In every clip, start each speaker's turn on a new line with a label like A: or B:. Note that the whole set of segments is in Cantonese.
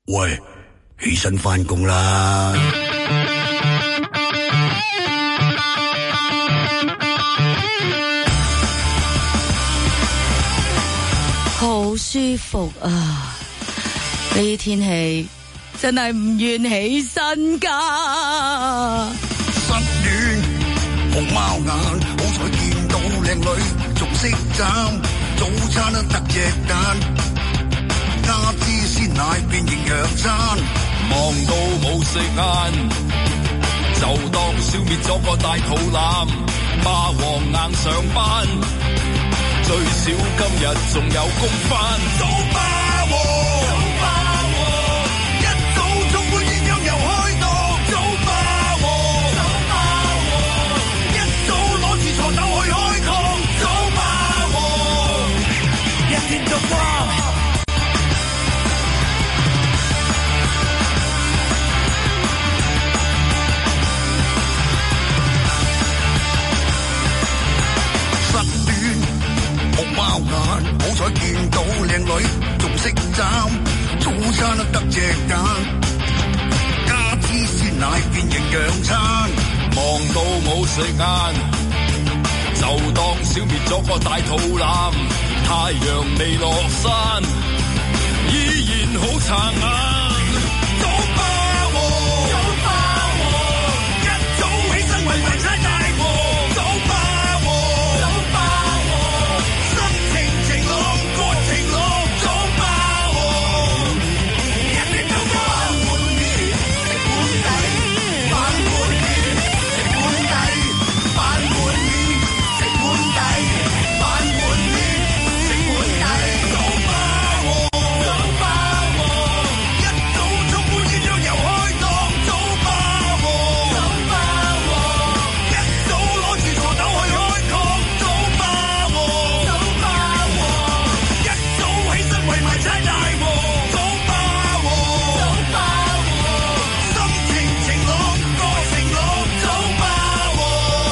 A: 喂，起身返工啦！
B: 好舒服啊！呢啲天氣真係唔願起身噶。
A: 失戀紅貓眼，好彩見到靚女仲識斬，早餐都得隻蛋，加支鮮奶變營養餐，
C: 忙到冇食晏，就當消滅咗個大肚腩，霸王硬上班，最少今日仲有工返，早霸王，早霸王，一早充滿鴛鴦又開檔，早霸王，早霸王，一早攞住鋤頭去開礦，早霸王，一天到光。貓眼，好彩見到靚女仲識斬，早餐都得隻蛋，加支鮮奶變營養餐，忙到冇食晏，就當消滅咗個大肚腩，太陽未落山，依然好撐眼，早霸王，早霸王，一早起身為迷猜大王，早霸王，早霸王，晴朗，個晴朗，早霸王，一定到飯碗面，食碗底，飯碗面，食碗底，飯碗面，食碗底，飯碗面，食碗底，早霸王，早霸王，一早充滿鴛鴦又開檔，早霸王，早霸王，一早攞住鋤頭去開礦，早霸王，早霸王。一早起身為埋猜大王，早霸王，早霸王，心情晴朗，個晴朗，早霸王，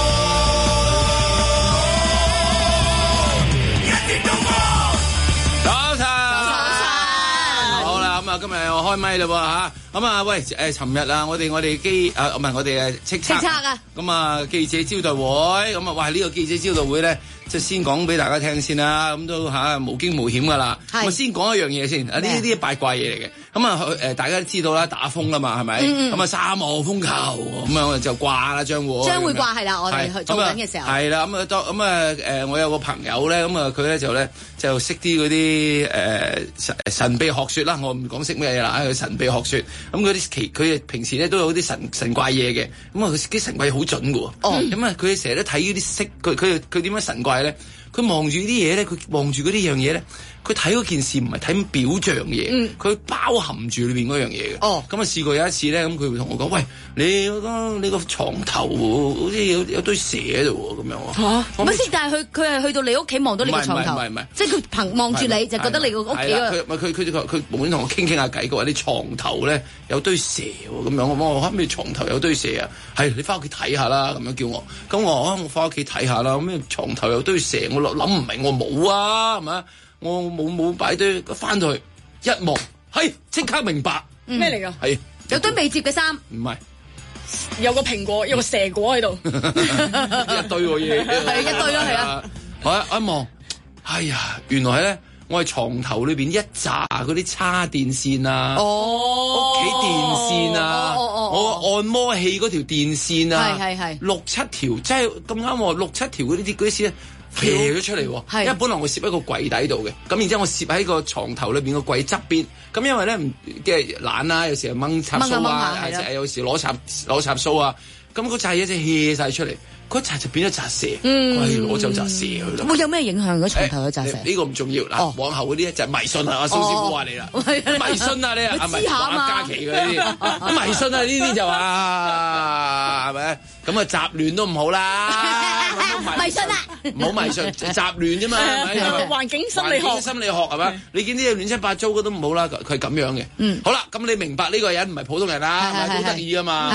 C: 一天到光。早晨，好啦，咁啊，今日我開咪啦喎嚇，咁啊，喂，尋日啊，我哋機啊，唔係我哋叱咤
B: 啊，
C: 咁啊，記者招待會，咁啊，哇，呢個記者招待會咧，即係先講俾大家聽先啦，咁都嚇無驚無險噶啦，咁啊，先講一樣嘢先，啊，呢啲八卦嘢嚟嘅，咁啊，大家都知道啦，打風啦嘛，係咪？咁啊，3號風球，咁樣就掛啦，將會
B: 掛係啦，我哋去做緊嘅時候
C: 係啦，咁啊，我有個朋友咧，咁啊，佢咧就識啲嗰啲神秘學説啦，我唔講識咩嘢啦，神秘學説，咁嗰啲佢平時咧都有啲神怪嘢嘅，咁啊佢啲神怪好準嘅喎，咁啊佢成日都睇嗰啲色，佢點樣神怪咧？佢望住啲嘢咧，佢望住嗰啲樣嘢咧，佢睇嗰件事唔係睇表象嘢，佢包含住裏邊嗰樣嘢嘅。咁啊試過有一次咧，咁佢會同我講：喂，你個床頭好似有堆蛇喺度喎，咁樣喎。
B: 唔係先，但係佢係去到你屋企望到你個床頭，
C: 唔係，即
B: 係佢憑望住你就覺得你個屋企啊。
C: 佢無端同我傾下偈，佢話你床頭咧有堆蛇喎，咁樣我話咩床頭有堆蛇啊？係你翻屋企睇下啦，咁樣叫我。咁我話我翻屋企睇下啦，咁床頭有堆蛇，我諗唔明，我冇啊，係咪？我冇擺堆，翻到去一望，係即刻明白
D: 咩嚟㗎？
C: 係
B: 有堆未摺嘅衫，
C: 唔係
D: 有個蘋果，有個蛇果喺度，
C: 一堆喎嘢，
B: 係一堆咯，係啊！
C: 我一望，哎呀，原來咧我係床頭裏邊一紮嗰啲叉電線啊，屋企電線啊，我按摩器嗰條電線啊，
B: 係
C: 6-7條，即係咁啱喎，6-7條嗰啲線咧。飛咗出嚟喎，因為本來我攝喺個櫃底度嘅，咁然之後我攝喺個床頭裏邊個櫃側邊，咁因為咧嘅懶啦，有時掹插蘇啊，有時攞插蘇啊，咁嗰扎嘢就卸晒出嚟，嗰扎就變咗紮蛇，攞走紮蛇去啦。
B: 會有咩影響嗰床頭嗰紮蛇？
C: 呢個唔重要嗱，往後嗰啲就係迷信啊，蘇師傅話你啦，迷信啊你啊，
B: 知下啊嘛，
C: 嘉琪嗰啲迷信啊呢啲就話係咪？咁啊雜亂都唔好啦，
B: 迷信啊，
C: 唔好迷信，雜亂啫嘛，係咪？
D: 環境心理學
C: 係咪？你見啲嘢亂七八糟都唔好啦，佢係咁樣嘅。好啦，咁你明白呢個人唔係普通人啦，係咪好得意啊嘛？係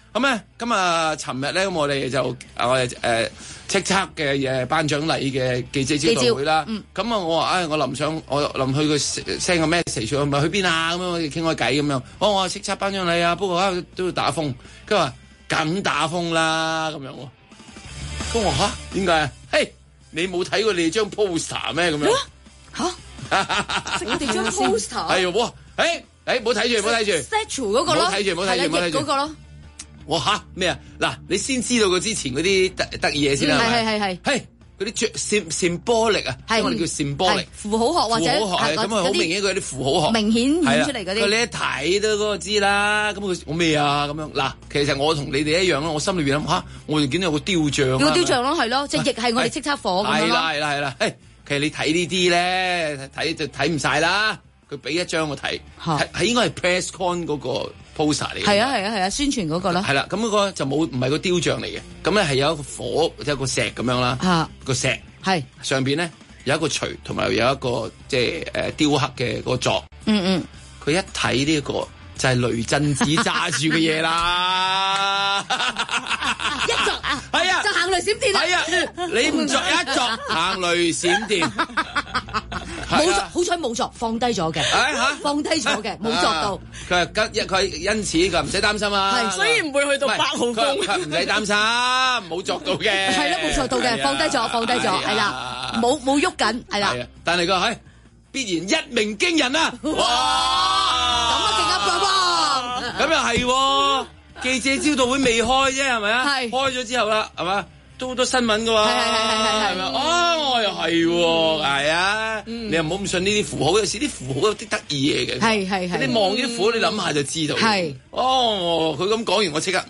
E: 咁咧，咁啊，尋日咧，咁我哋就叱咤嘅頒獎禮嘅記者招待會啦。咁啊，我話我臨去佢 send 個 message 佢咪去邊啊？咁樣我哋傾開偈咁樣。我話叱咤頒獎禮啊，不過都要打風。佢話梗打風啦咁樣喎。咁我話點解啊？嘿，你冇睇過你哋張 poster 咩？咁樣
B: 我哋張 poster
E: 係喎，唔好睇住
B: ，statue 嗰個咯，
E: 唔好睇住
B: 嗰個咯。
E: 我咩啊？嗱，你先知道佢之前嗰啲得意嘢先啦，係嗰啲symbolic啊，我哋叫 symbolic
B: 符號學或者
E: 咁啊，好明顯佢啲符號學
B: 明顯顯出嚟嗰啲。
E: 你一睇都嗰個知啦。咁我咩啊？咁樣嗱，其實我同你哋一樣啦。我心裏邊諗我哋見到有個雕像，
B: 個雕像咯，係咯，即係亦係我哋叱咤火咁樣咯。
E: 係啦。其實你睇呢啲咧，睇就睇唔晒啦。佢俾一張我睇，係應該係 press con 嗰個 poster 嚟嘅。係
B: 啊，宣傳嗰個咯。
E: 係啦，咁嗰個就唔係個雕像嚟嘅，咁咧係有一個火，有一個石咁樣啦。個石係上邊咧有一個錘，同埋有一個即係雕刻嘅個座。佢一睇呢個就係雷震子揸住嘅嘢啦。
B: 一作係啊，就行雷閃電啦。係啊，
E: 你唔作一作行雷閃電。
B: 冇作，好彩冇作，放低咗嘅。放低咗嘅，冇作到。
E: 佢因此佢唔使擔心啊。
D: 所以唔會去到8號風。
E: 佢唔使擔心，冇作到嘅。
B: 係啦，冇作到嘅，放低咗，係啦，冇喐緊，係啦。
E: 但係佢必然一鳴驚人啊！哇！
B: 咁啊，勁啊，
E: 咁又係記者招待會未開啫，係咪啊？
B: 係
E: 開咗之後啦，係嘛？都好多新聞噶喎，係咪？又係喎，係啊！你又唔好咁信呢啲符號，有時啲符號有啲得意嘢嘅。係。你望呢啲符號，你諗下就知道。係。佢咁講完，我即刻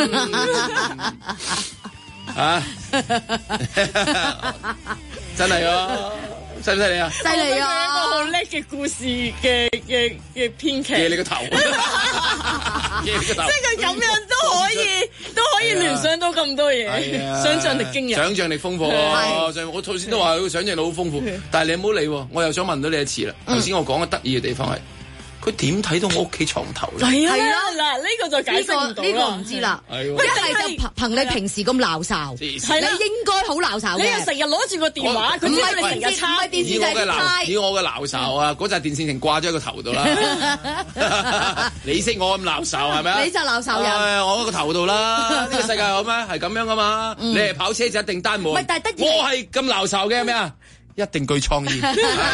E: 真係啊！犀唔犀利啊？
B: 犀利啊！
D: 一個好叻嘅故事嘅編劇。
E: 嘢你個頭！
D: 即係佢咁樣都可以聯想到咁多嘢，想像力驚人。
E: 想像力豐富我頭先都話佢想像力好豐富，但係你唔好理喎，我又想問到你一次啦。頭先我講嘅得意嘅地方係。佢點睇到我屋企床頭咧？
D: 係啊，嗱，呢個就解釋唔到啦。
B: 呢個唔知啦。一係就憑你平時咁鬧哨，你應該好鬧哨嘅。
D: 你又成日攞住個電話，佢知道你成日抄電視機。
E: 以我嘅鬧哨啊，嗰紮電線繩掛咗喺個頭度啦。你識我咁鬧哨係咪啊？
B: 你就鬧哨人。
E: 我個頭度啦。呢個世界有咩？係咁樣噶嘛？你係跑車就一定單門。我係咁鬧哨嘅咩啊？一定具創意。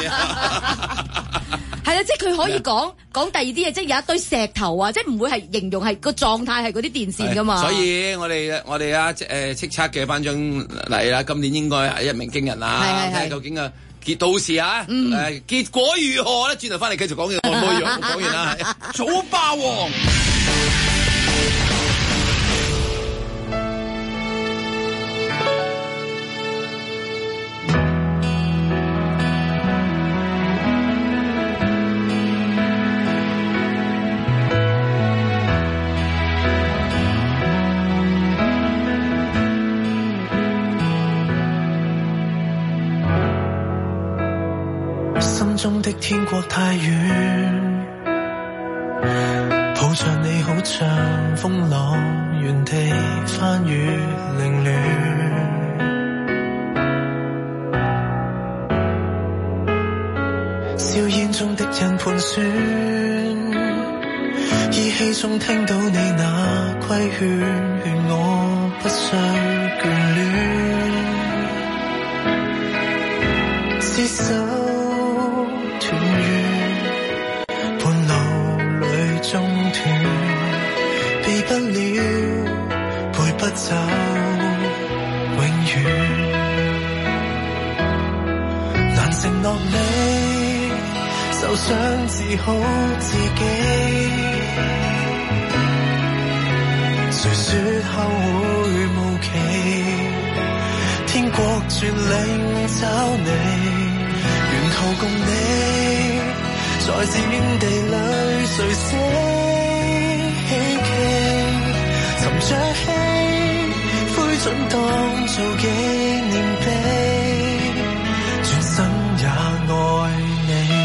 B: 係啦，即係佢可以講第二啲嘢，即係有一堆石頭啊，即係唔會係形容係個狀態係嗰啲電線噶嘛。所以
E: 我哋叱咤嘅頒獎禮啦，今年應該係一鳴驚人啦。睇下究竟啊到時啊結果如何咧？轉頭翻嚟繼續講嘅按摩樣，講完啦。早霸王。
F: 心中的天國太遠，抱着你好像風浪，原地翻越凌亂。硝煙中的人盤旋，依稀中聽到你那規勸，勸我不需眷戀。廝守斷緣，半路裏中斷，避不了，陪不走，永遠難承諾你，受傷治好自己。誰說後會無期？天國絕領找你。沿途共你，在戰地裏誰捨希冀，尋着希灰燼當做紀念碑，轉身也愛你。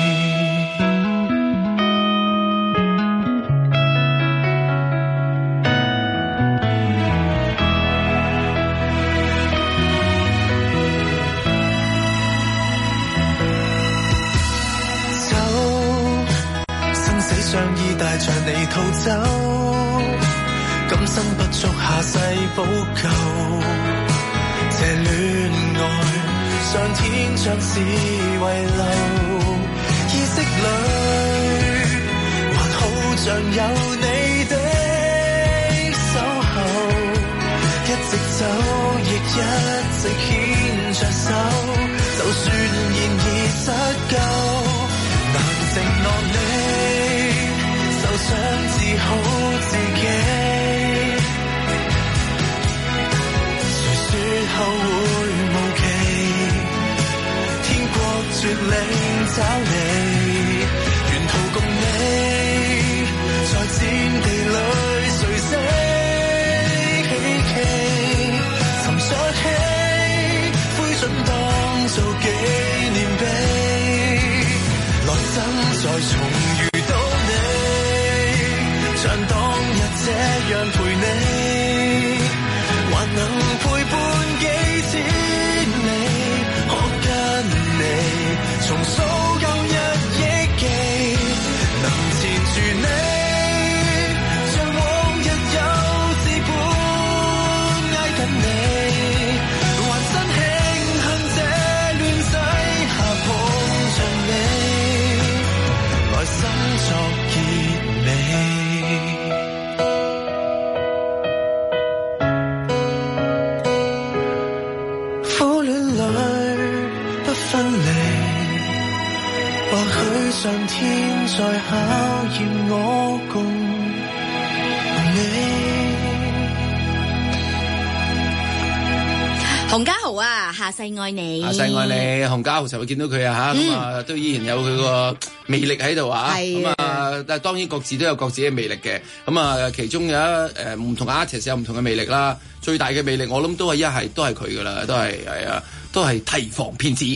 F: 逃走，今生不足下世補救。這戀愛上天將是遺留，意識裏還好像有你的守候，一直走亦一直牽着手，就算現已失救，能承諾你就想治好自己，誰說後會無期，天國絕嶺找你，沿途共你在戰地裏垂死希冀，沉着起灰燼當做紀念碑，來生再重遇到你，像當日這樣陪你，還能陪伴幾千里，可跟你重數舊日憶記，能纏住你，像往日幼稚般挨緊你，還真慶幸這亂世下碰着你，來生作結尾。苦戀裏不分離，或許上天在考驗我共你。
B: 洪家豪啊，下世愛你，
E: 下世愛你，洪家豪尋日見到佢啊嚇，咁啊都依然有佢個魅力喺度啊，咁啊但係當然各自都有各自嘅魅力嘅，咁啊其中有唔同 artist 有唔同嘅魅力啦，最大嘅魅力我諗都係佢噶啦，都係啊，都係提防騙子，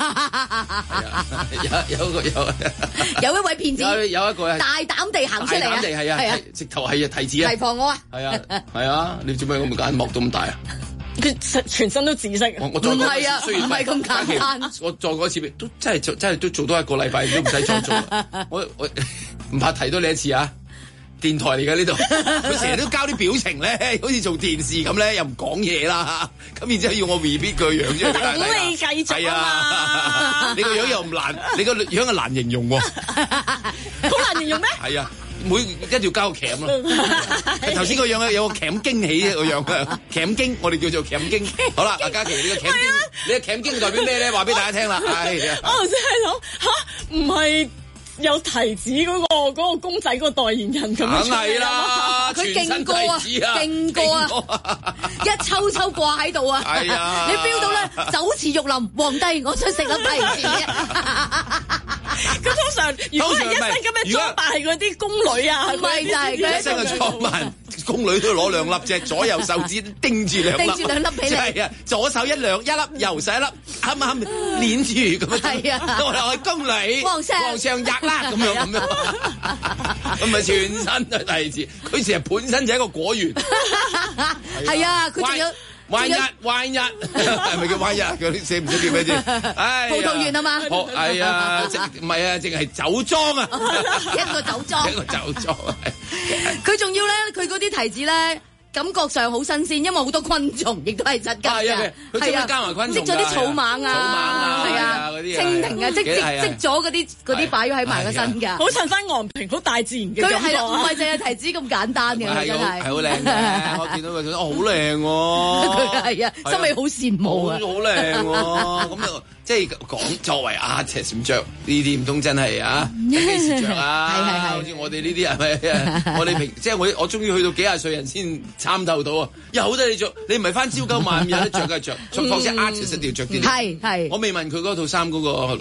B: 有一位騙子，
E: 有一個
B: 大膽地行出嚟啊，
E: 係啊，直頭係啊提子啊，
B: 提防我啊，
E: 係啊，你做咩咁眼膜咁大啊？
D: 佢全身都紫色，
E: 我再講一次，雖然
B: 唔係咁簡單，
E: 我再講一次，都真係都做多一個禮拜都唔使再做，我唔怕提多你一次啊！電台嚟㗎呢度，佢成日都交啲表情咧，好似做電視咁咧，又唔講嘢啦，咁然之後要我 repeat 佢樣啫，
D: 咁你繼續啊嘛！
E: 你個樣又唔難，你個樣係難形容喎，
D: 好難形容咩？
E: 係啊。每一條交個鉗咯，頭先個樣有個鉗驚喜嘅個樣啊，鉗驚我哋叫做鉗驚。好啦，阿嘉琪，你個鉗驚，你個鉗驚代表咩咧？話俾大家聽啦。
D: 我頭先係諗吓，唔係有提子嗰個公仔嗰個代言人咁樣出嚟。梗係啦，
B: 佢勁過啊，勁過啊，一抽掛喺度啊。係啊，你 feel 到咧，酒池肉林，皇帝我想食粒提子啊！
D: 咁通常如果係一身咁嘅裝扮係嗰啲宮女啊，
B: 唔係就係佢
E: 一身嘅裝扮，宮女都攞兩粒隻，左右手指叮住兩粒俾你，係啊，左手一粒，右手一粒，啱啱捏住咁樣，係啊，我係宮女，皇上吔啦咁樣，咁咪全身都係提子，佢其實本身就係一個果園，
B: 係啊，佢仲有。
E: 彎日係咪叫彎日？佢啲寫唔識叫咩先？
B: 葡萄園啊嘛，
E: 係啊，唔係啊，淨係酒莊啊，
B: 一個酒莊，佢仲要咧，佢嗰啲提子咧。感覺上好新鮮，因為好多昆蟲，亦都係質㗎。係啊，
E: 佢即係加埋昆蟲，
B: 積咗啲草蜢啊，係啊，蜻蜓啊，積咗嗰啲擺咗喺埋個身㗎。
D: 好襯翻昂坪，好大自然嘅感覺。
B: 唔係淨係提子咁簡單嘅，真係。
E: 係好靚嘅，我見到佢好靚喎。
B: 佢係啊，心裏好羨慕啊。
E: 好靚喎，咁就即係講作為 artist 唔着呢啲唔通真係啊？幾時着啊？係。好似我哋呢啲係咪？我哋即係我終於去到幾廿歲人先參透到啊！有得你着，你唔係翻朝九晚五有得着梗係着，況且 artist 一定要着啲。
B: 係。
E: 我未問佢嗰套衫嗰個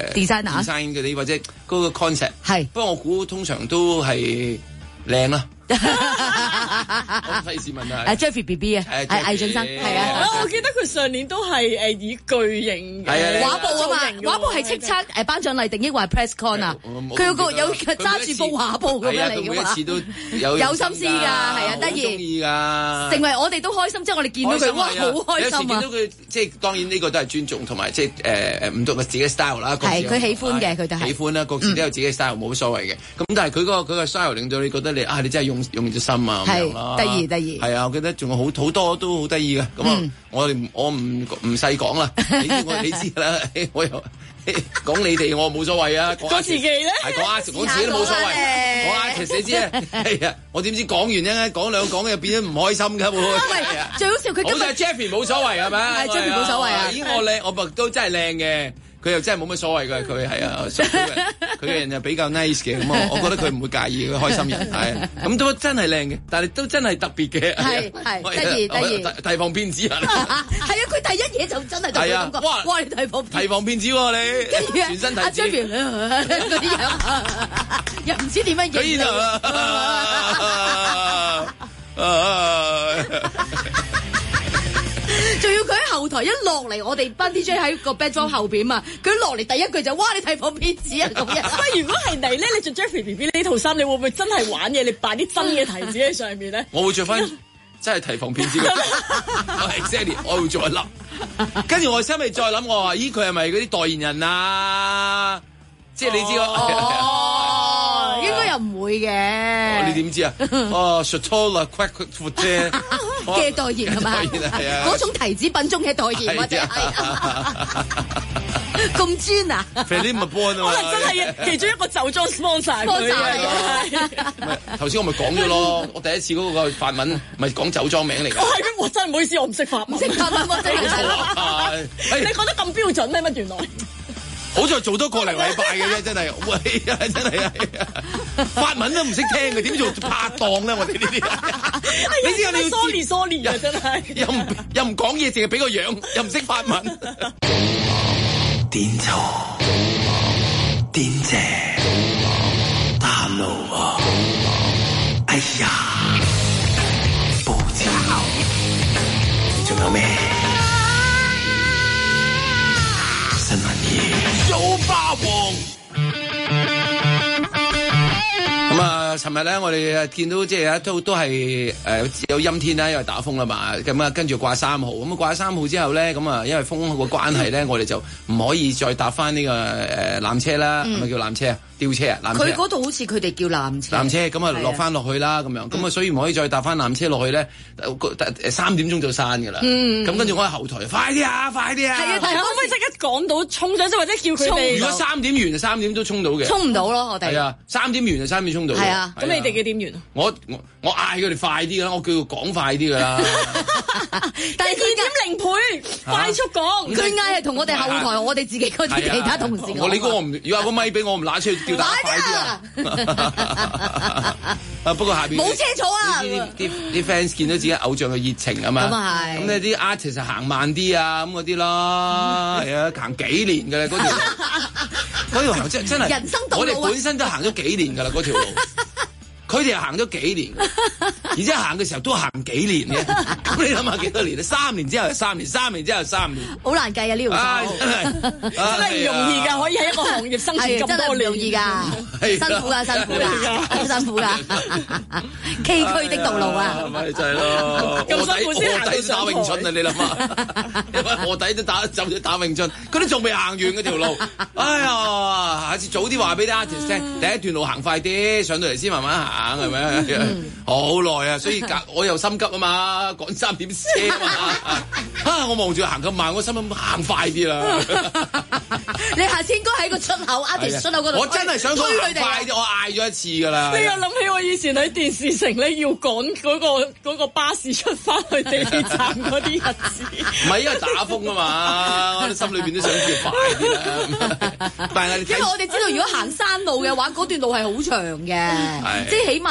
B: design
E: 嗰啲或者嗰個 concept。
B: 係。
E: 不過我估通常都係靚啦。 我費事問啊。
B: Jeffrey BB 啊，係魏俊生，係啊。
D: 我記得佢上年都係以巨型
B: 畫布啊嘛，畫布係叱咤頒獎禮定抑或係 press con 啊？佢有揸住幅畫布咁樣嚟㗎嘛。
E: 每一次都有
B: 心思㗎，係啊，得意。
E: 中意㗎。
B: 成為我哋都開心，即係我哋見到佢，哇，好開心啊！有時見到
E: 佢，即係當然呢個都係尊重同埋即係唔同嘅自己 style 啦。
B: 係佢喜歡嘅，佢都係
E: 喜歡啦，各自都有自己 style，冇所謂嘅。咁但係佢個 style 令到你覺得你你真係用咗心啊咁樣啦。
B: 得意。
E: 係啊，我記得仲有好多都好得意嘅。咁啊，我唔細講啦，你知啦，我又講你哋我冇所謂啊。
D: 講自己咧，
E: 係講自己都冇所謂。講artist你知啊，係啊，我點知講完咧講兩講又變咗唔開心㗎喎。
B: 最好笑佢今日
E: Jeffrey 冇所謂係咪？
B: 係 Jeffrey 冇所謂啊。
E: 咦我靚，我都真係靚嘅。佢又真係冇乜所謂嘅，佢係啊，佢嘅人又比較 nice 嘅，咁我覺得佢唔會介意，佢開心人係，咁都真係靚嘅，但係都真係特別嘅，
B: 係得意，
E: 提防騙子啊！
B: 係啊，佢第一嘢就真係特別感覺，哇！你提防騙子喎你，跟住全身提子嗰啲樣，又唔知點樣影仲要佢喺後台一落嚟，我哋班 DJ 喺個 backdrop 後邊啊！佢落嚟第一句就哇！你提防騙子啊咁樣。
D: 喂，如果係你咧，你着 Jeffrey BB 呢套衫，你會唔會真係玩嘢？你扮啲真嘅提子喺上面咧？
E: 我會着翻真係提防騙子嘅，exactly，我會再諗。跟住我心裏再諗，我話：咦，佢係咪嗰啲代言人啊？即係你知
B: 應該又唔會嘅。
E: 你點知啊？哦 Shatola Quack Food 啫
B: 嘅代言係嘛？
E: 係啊，
B: 嗰種提子品種嘅代言或者係咁專啊
E: ？Philip McBourne 啊嘛，
D: 可能真係其中一個酒莊 sponsor 佢啊。
E: 頭先我咪講咗咯，我第一次嗰個法文咪講酒莊名嚟㗎。
D: 係咩？我真係唔好意思，我唔識法文。
B: 唔識法文我真係。
D: 你講得咁標準咩？乜原來？
E: 好在做多個零禮拜嘅啫，真係，喂，真係啊！法文都唔識聽嘅，點做拍檔咧？我哋呢啲，你知我哋要
D: sorry 啊，真係
E: 又唔講嘢，淨係俾個樣，又唔識法文。
F: 點錯點正大路啊！哎呀，報紙仲有咩新聞嘢？
E: 小霸王。咁啊，尋日咧，我哋見到即係都係有陰天啦，因為打風啦嘛。咁啊，跟住掛3號。咁掛3號之後咧，咁啊，因為風個關係咧，我哋就唔可以再搭翻呢個纜車啦。係咪叫纜車啊？吊車啊？
B: 佢嗰度好似佢哋叫纜車。
E: 纜車咁啊，落翻落去啦，咁樣。咁啊，所以唔可以再搭翻纜車落去咧。3點鐘就閂㗎啦。咁跟住我喺後台，快啲啊！快啲啊！
D: 係啊，但係可唔可以即刻趕到衝上，即或者叫佢哋？
E: 如果3點完就3點都衝到嘅。
B: 衝唔到咯，我哋。
E: 係啊，3點完就3點衝到。
B: 係啊，
D: 咁你哋幾點完啊？
E: 我嗌佢哋快啲㗎啦，我叫佢講快啲㗎啦。
B: 但係
D: 2.0倍快速講，
B: 佢嗌係同我哋後台，我哋自己嗰啲其他同事。
E: 我你估我唔要有個咪俾我，唔拿出去吊打快啲啊！不過下邊
B: 冇車坐啊！
E: 啲 fans 見到自己偶像嘅熱情啊嘛，
B: 咁啊係。
E: 咁你啲 artist 行慢啲啊，咁嗰啲咯，係啊，行幾年㗎啦嗰條行真係
B: 人生道路啊！
E: 我哋本身都行咗幾年㗎啦嗰條路。佢哋又行咗幾年，而且行嘅時候都行幾年嘅，咁你諗下幾多年？3年之後又3年，3年之後又3年，
B: 好難計啊！呢條數
D: 真係唔容易㗎，可以喺一個行業生存咁多年，
B: 唔容易㗎，辛苦㗎，辛苦㗎，好辛苦㗎，崎嶇的道路啊！
E: 咪就係咯，
D: 咁辛苦先行到上台。
E: 臥底都打詠春啊！你諗下，因為臥底都走咗打詠春，佢都仲未行完嗰條路。哎呀，下次早啲話俾啲 artist 聽，第一段路行快啲，上到嚟先慢慢行。係咪好耐啊？所以我又心急啊嘛，趕3點車啊嘛。我望住佢行咁慢，我心諗行快啲啦。
B: 你下次應該喺個出口artist出口嗰度。
E: 我真係想佢行快啲，我嗌咗一次㗎啦。
D: 你又諗起我以前喺電視城咧，要趕嗰個巴士出翻去地鐵站嗰啲日子。
E: 唔係因為打風啊嘛，我哋心裏邊都想叫快啲啦。但係
B: 因為我哋知道，如果行山路嘅話，嗰段路係好長嘅，即係起碼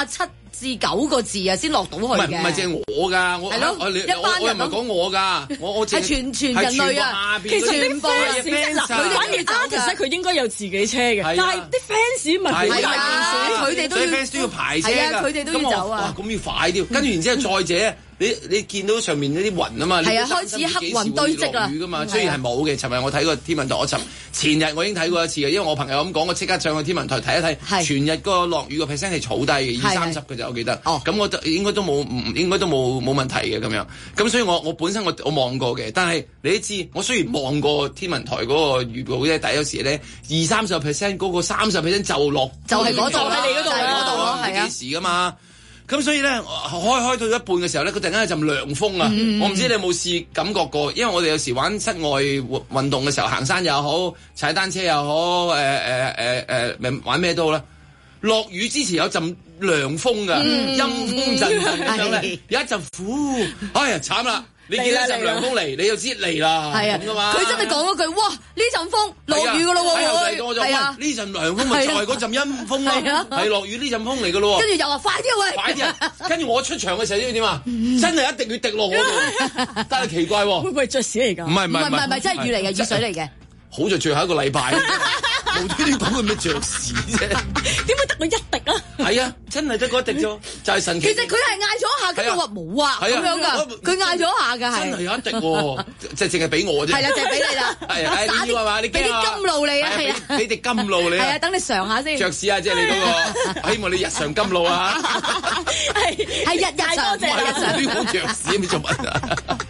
B: 至9個字啊，先落到去嘅。
E: 唔係淨係我㗎，我又唔係講我㗎，我
B: 係全人類啊。
D: 其實啲 fans 嗱，佢哋 artist 佢應該有自己車嘅，但係啲 fans 咪好大件事，
B: 佢哋都要
E: fans 都要排車㗎，
B: 佢哋都要走啊。
E: 咁要快啲，跟住然之後再者。你見到上面嗰啲雲啊嘛，
B: 係啊，開始黑雲堆積啦。
E: 雨㗎嘛，雖然係冇嘅。尋日我睇過天文台，前日我已經睇過一次嘅，因為我朋友咁講，我即刻上去天文台睇一睇。全日個落雨個 percent 係好低嘅，20-30嘅啫，我記得。咁我應該都冇問題嘅咁樣。咁所以我本身我望過嘅，但係你都知，我雖然望過天文台嗰個預報啫，但係有時咧20-30%嗰個30%就落，
B: 就係嗰度，
D: 喺你嗰度
B: 咯，係啊，
E: 幾時㗎嘛？咁所以咧，開到一半嘅時候咧，佢突然間有陣涼風啊！我唔知你有冇試感覺過，因為我哋有時玩室外運動嘅時候，行山又好，踩單車又好，玩咩都好啦。落雨之前有陣涼風㗎，陰風陣陣咁樣咧，有一陣呼，哎呀慘啦！你見到一陣涼風嚟，你就知嚟啦，係啊，咁噶嘛？
B: 佢真係講嗰句，哇！呢陣風落雨噶咯喎，
E: 係啊，呢陣涼風咪就係嗰陣陰風咯，係落雨呢陣風嚟噶咯喎。
B: 跟住又話快啲喂，
E: 快啲啊！跟住我出場嘅時候知唔知點啊？真係一定要滴落我度，但係奇怪喎，
D: 會唔會雀屎嚟㗎？
E: 唔係，
B: 真係雨嚟嘅，雨水嚟嘅。
E: 好在最後一個禮拜，無端端講佢咩雀屎啫？
D: 點會得佢一滴啊？
E: 係啊，真係得嗰一滴啫，就係神奇。
B: 其實佢係嗌咗一下，跟住話冇啊，咁樣㗎。佢嗌咗一下㗎，係
E: 真係有一滴喎，即係淨係俾我啫。
B: 係啦，就係俾你啦。
E: 係你要係嘛？你
B: 俾啲甘露你啊，係啊，
E: 俾啲甘露你啊。
B: 係啊，等你嘗下先。
E: 雀屎啊，即係你嗰個，希望你日常甘露啊。
B: 係日常，
E: 唔係你講雀屎你做乜啊？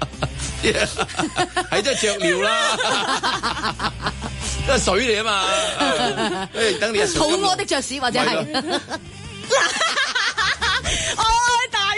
E: 係真係雀尿啦。都係水嚟啊嘛！等你日常
B: 肚屙的雀屎或者係，
D: 大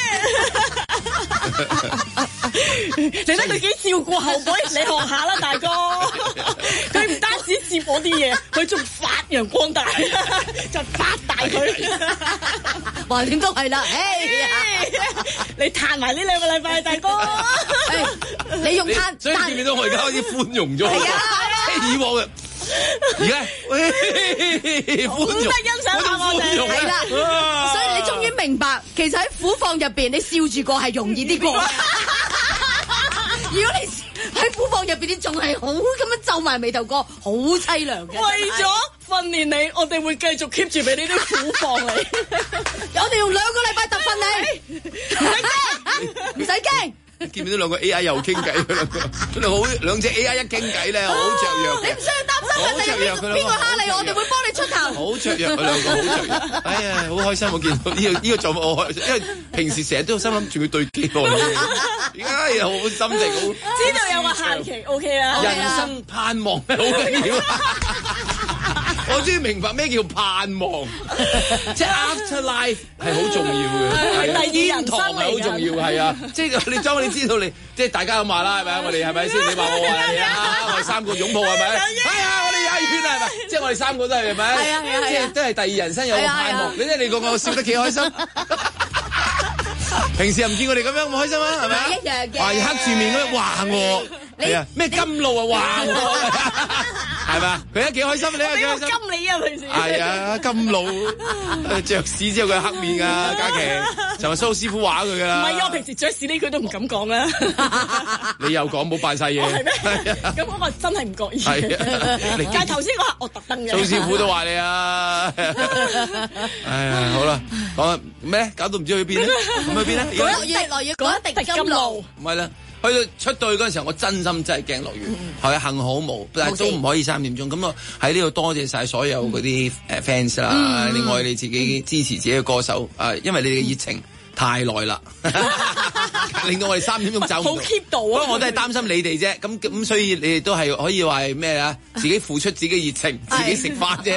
D: 聲！你睇佢幾照顧後輩，你學下啦，大哥。佢唔單止接我啲嘢，佢仲發揚光大，就發大佢。
B: 橫掂都係啦，
D: 你彈埋呢2個禮拜，大哥。
B: 你用彈，
E: 所以見唔見到我而家開始寬容咗？係啊，以往嘅，而家寬容，
D: 得欣賞下我哋，
B: 係啦。所以你終於明白，其實喺苦況入邊，你笑住過係容易啲過。如果你喺苦況入邊，你仲係好咁樣皺埋眉頭過，好凄涼嘅。
D: 為咗訓練你，我哋會繼續 keep 住俾呢啲苦況你。
B: 我哋用2個禮拜特訓你，唔使驚。
E: 見唔見到2個 AI 又傾偈？兩隻 AI 一傾偈咧，好雀躍。
B: 你唔需要擔心啊！邊個蝦你，我哋會幫你出頭。
E: 好雀躍，佢2個好雀躍。哎呀，好開心！我見到呢個做我開心，因為平時成日都心諗住佢對機喎。而家又好心情好。
D: 知道有個限期 OK 啦。
E: 人生盼望係好緊要。我終於明白咩叫盼望，即係 afterlife 係好重要嘅，天堂係好重要，係啊！即係你當你知道你，即係大家咁話啦，係咪啊？我哋係咪先？你話我話你啊？我哋3個擁抱係咪？係啊！我哋踩圈係咪？即係我哋3個都係咪？
B: 係啊！
E: 即係都係第二人生有個盼望。你睇你個個笑得幾開心。平時又唔見我哋咁樣咁開心啊？係咪啊？
B: 一樣嘅。
E: 哇！黑住面嗰啲話我。係啊，咩甘露啊，話我係嘛？佢一幾開心，你又幾開心？
D: 甘你啊，平時
E: 係啊，甘露著屎之後佢黑面啊，嘉琪就話蘇師傅話佢噶啦。
D: 唔係啊，我平時著屎呢句都唔敢講啦。
E: 你又講冇扮晒嘢，
D: 係咩？咁我真係唔覺意。係啊，但係頭先我特登嘅。
E: 蘇師傅都話你啊。哎呀，好啦，講咩？搞到唔知去邊咧？咁去邊咧？
B: 落雨嗰一滴甘露。
E: 唔係啦。去到出到去嗰陣時候，我真心真係驚落雨，係幸好冇，但係都唔可以3點鐘。咁我喺呢度多謝晒所有嗰啲fans 啦，另外你自己支持自己嘅歌手，因為你哋嘅熱情太耐啦，令到我哋3點鐘走唔到。
D: 好 keep 到啊！
E: 不過我都係擔心你哋啫，咁所以你哋都係可以話係咩啊？自己付出自己熱情，自己食飯啫。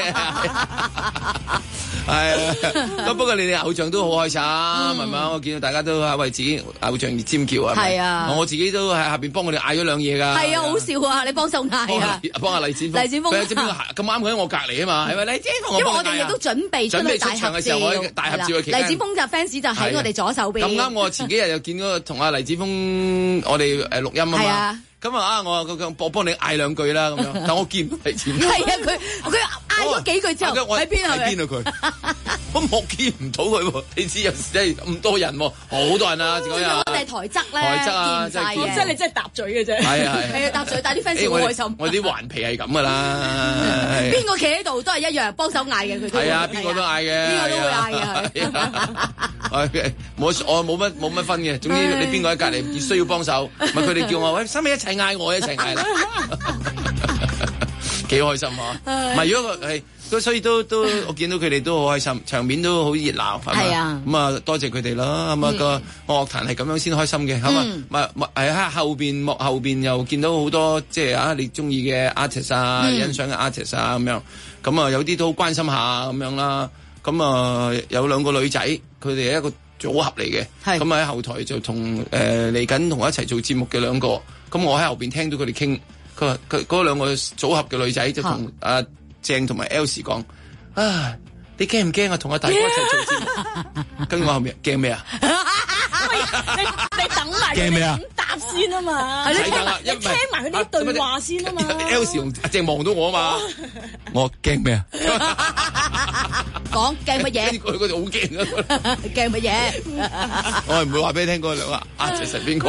E: 係咁不過你哋偶像都好開心，係嘛？我見到大家都為自己偶像而尖叫啊！
B: 係啊，
E: 我自己都喺下邊幫我哋嗌咗2嘢㗎。
B: 係啊，好笑啊！你幫手嗌啊！
E: 幫下黎展峰。佢咁啱佢喺我隔離啊嘛，係咪？黎展峰，
B: 因為我哋亦都準備出
E: 場嘅時候，我大合照嘅期間。
B: 黎展峰就 fans 就喺我哋左手邊。
E: 咁啱我前幾日又見到同阿黎展峰，我哋錄音啊嘛。咁啊！我幫你嗌2句啦，咁樣。但我見唔到黎展峰。
B: 係啊，佢嗌咗幾句之後喺邊係咪？
E: 喺邊啊佢？ 我望見唔到佢喎，你知有時真係咁多人喎，好多人啊！嗰日
B: 我哋係台側咧，
E: 台側啊，
B: 見唔晒嘅
D: 即係你真係搭嘴嘅啫。
E: 係啊
B: 係啊，搭嘴，但係啲 fans 好開心。
E: 我啲環皮係咁噶啦，
B: 邊個企喺度都係一樣幫手嗌嘅，佢都
E: 係啊，邊個都嗌嘅，
B: 邊個都會嗌嘅。
E: 我冇乜分嘅，總之你邊個喺隔離需要幫手，咪佢哋叫我喂，使唔使一齊嗌我一齊嗌啦？幾開心啊！唔係如果係。所以都我見到佢哋都好開心，場面都好熱鬧，係啊，咁啊多謝佢哋啦，咁啊個樂壇係咁樣先開心嘅，係嘛？係喺幕後邊又見到好多即係啊你中意嘅 artist 啊，欣賞嘅 artist 啊咁樣，咁啊有啲都好關心下咁樣啦，咁啊有兩個女仔，佢哋係一個組合嚟嘅，咁喺後台就同嚟緊同我一齊做節目嘅兩個，咁我喺後邊聽到佢哋傾，佢話佢嗰兩個組合嘅女仔就同鄭同埋 Elsie 講啊，你驚唔驚啊？同阿大哥一齊做節目，跟住我後面驚咩啊？
D: 你等埋
E: 驚咩啊？
D: 答先啊嘛，你聽埋佢啲對話先啊嘛。
E: Elsie 同阿鄭望到我啊嘛，我驚咩啊？
B: 講驚乜嘢？
E: 佢哋好驚啊！
B: 驚乜嘢？
E: 我係唔會話俾你聽嗰兩個其實邊個？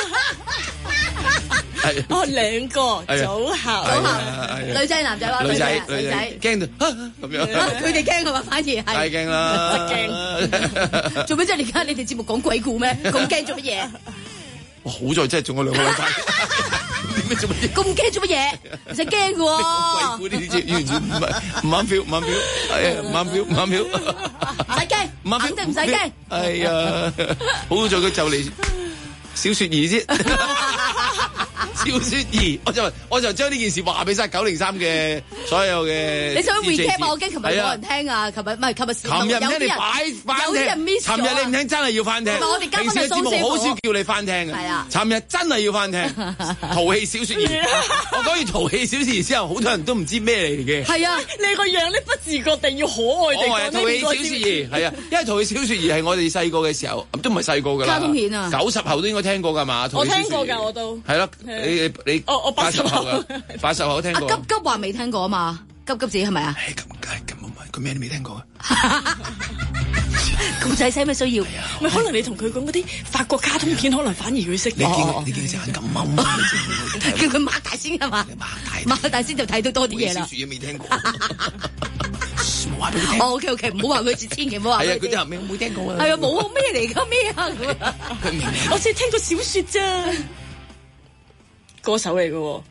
D: 兩個組合，
B: 女仔男仔話女仔
E: 驚到咁樣，
B: 佢哋驚係嘛？反而係
E: 太驚啦！
B: 驚做咩啫？而家你哋節目講鬼故咩？咁驚做乜嘢？
E: 好在真係中咗兩個禮拜，點解做乜嘢？
B: 咁驚做乜嘢？唔使驚嘅喎。
E: 鬼故呢啲完全唔啱 feel，唔啱 feel，係啊，唔啱 feel，唔啱 feel，
B: 唔使驚，唔啱 feel，肯定唔使驚。
E: 係啊，好在佢就嚟小雪兒先。小雪兒，我就將呢件事話俾晒903嘅所有嘅。
B: 你想 recap 我驚琴日冇人聽啊！琴日唔係琴日，
E: 琴日唔聽你翻聽，
B: 有啲人 miss 咗。
E: 琴日你唔聽真係要翻聽。
B: 我哋今日
E: 平時嘅節目好少叫你翻聽嘅。係啊，琴日真係要翻聽。淘氣小雪兒，我講完淘氣小雪兒之後，好多人都唔知咩嚟嘅。
B: 係啊，
D: 你個樣咧不自覺地要可愛地講呢個
E: 淘氣小雪兒係啊，因為淘氣小雪兒係我哋細個嘅時候，都唔係細個㗎啦。
B: 卡通片啊
E: ，90後都應該聽過㗎嘛。
D: 我聽過㗎，我都
E: 係咯。你
D: 我80後
E: 㗎，80後都聽過。
B: 急急話未聽過啊嘛，急急自己係咪啊？
E: 咁唔係，佢咩都未聽過啊！
B: 咁仔使咩需要？
D: 咪可能你同佢講嗰啲法國卡通片，可能反而佢識。
E: 你見隻眼咁踎，
B: 叫佢擘大先係嘛？擘大先就睇到多啲嘢啦。
E: 小説嘢未聽過，冇話俾佢聽。
B: OK， 唔好話佢，千祈唔好話。
E: 係啊，佢啲後尾冇聽過啊。
B: 係啊，冇咩嚟㗎咩啊？
D: 我只係聽過小説咋，歌手嚟㗎喎。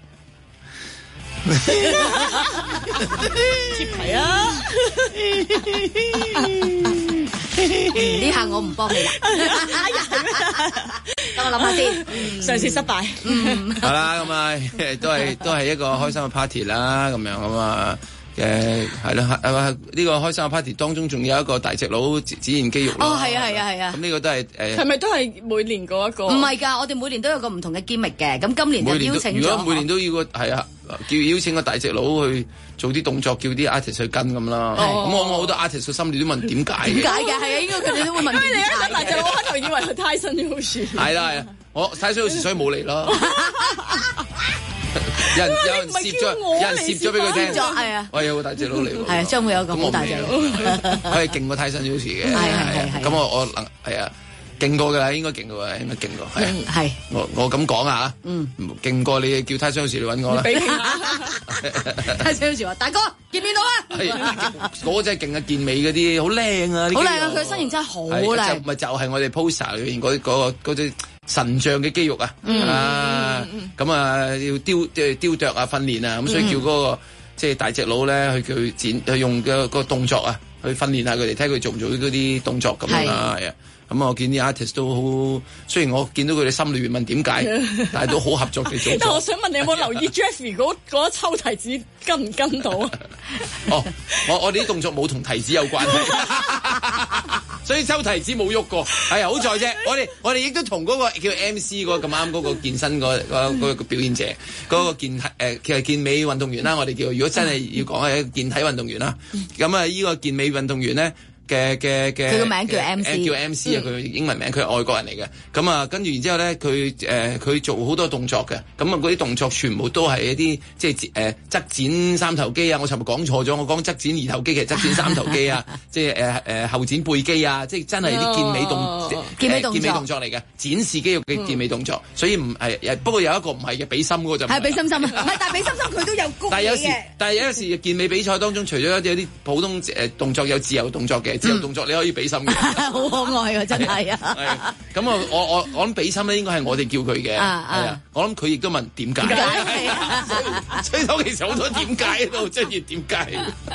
D: 接題啊！
B: 呢下我唔幫你啦。等我諗下先。
D: 嘗試失敗。
E: 係啦，咁啊，都係一個開心嘅 party 啦，咁樣咁啊。係啦，呢個開心嘅 party 當中仲有一個大隻佬展現肌肉咯。
B: 哦，係啊。
E: 咁呢個都係
D: 係咪都係每年嗰一個？
B: 唔係㗎，我哋每年都有個唔同嘅 gimmick嘅。咁今年就邀請咗。
E: 如果每年都要個係啊，叫邀請個大隻佬去做啲動作，叫啲 artist 去跟咁啦。咁我好多 artist 嘅心裏都問點解嘅？
B: 點解嘅？係啊，應該佢哋都會問。
D: 因為你一諗大隻佬，我開頭以為佢太新咗好似。
E: 係啦，我太新好似所以冇嚟咯。有人攝咗俾佢聽，
B: 係啊，
E: 我有個大隻佬嚟喎，
B: 係啊，將會有個好大隻佬，
E: 我係勁過泰森小時嘅，
B: 係，
E: 咁我係啊，勁過㗎啦，應該勁過，係，我咁講啊，勁過你叫泰森小時嚟揾我啦，
B: 泰森小時話大哥見唔見到啊？
E: 係，嗰隻勁啊，健美嗰啲好靚啊，
B: 好靚啊，佢身形真係好靚，
E: 咪就係我哋 poster 裏邊嗰隻神像嘅肌肉啊，咁要雕琢啊，訓練啊，咁所以叫嗰個即係大隻佬咧去用個動作啊，去訓練下佢哋，睇佢做唔做嗰啲動作咁樣啦，係啊。咁我見啲 artist 都好，雖然我見到佢哋心裏邊問點解，但係都好合作地做。
D: 但係我想問你有冇留意 Jeffrey 嗰一抽提子跟唔跟到啊？
E: 我哋啲動作冇同提子有關係。所以抽提子冇喐過，係好在啫。我哋亦都同嗰個叫 MC 嗰個咁啱嗰個健身嗰個表演者，嗰個其實健美運動員啦，我哋叫。如果真係要講係一個健體運動員啦，咁啊呢個健美運動員咧，
B: 佢個名叫 MC，
E: 叫 MC 啊，佢英文名，佢係外國人嚟嘅。咁啊，跟住然之後咧，佢做好多動作嘅。咁啊，嗰啲動作全部都係一啲即係側剪三頭肌啊！我尋日講錯咗，我講側剪二頭肌，其實側剪三頭肌啊，即係後剪背肌啊，即係真係啲健美動作嚟嘅，展示肌肉嘅健美動作。所以唔係，不過有一個唔係嘅，比心嗰個就係
B: 比心心啊，唔係，但係比心心佢都有谷嘅。但係
E: 有時健美比賽當中，除咗有啲普通動作有自由動作嘅，自由動作你可以比心嘅，
B: 好可愛啊！真係啊！
E: 咁我諗比心咧，應該係我哋叫佢嘅，係啊。我諗佢亦都問點解，所以其實好多點解喺度，即係點解？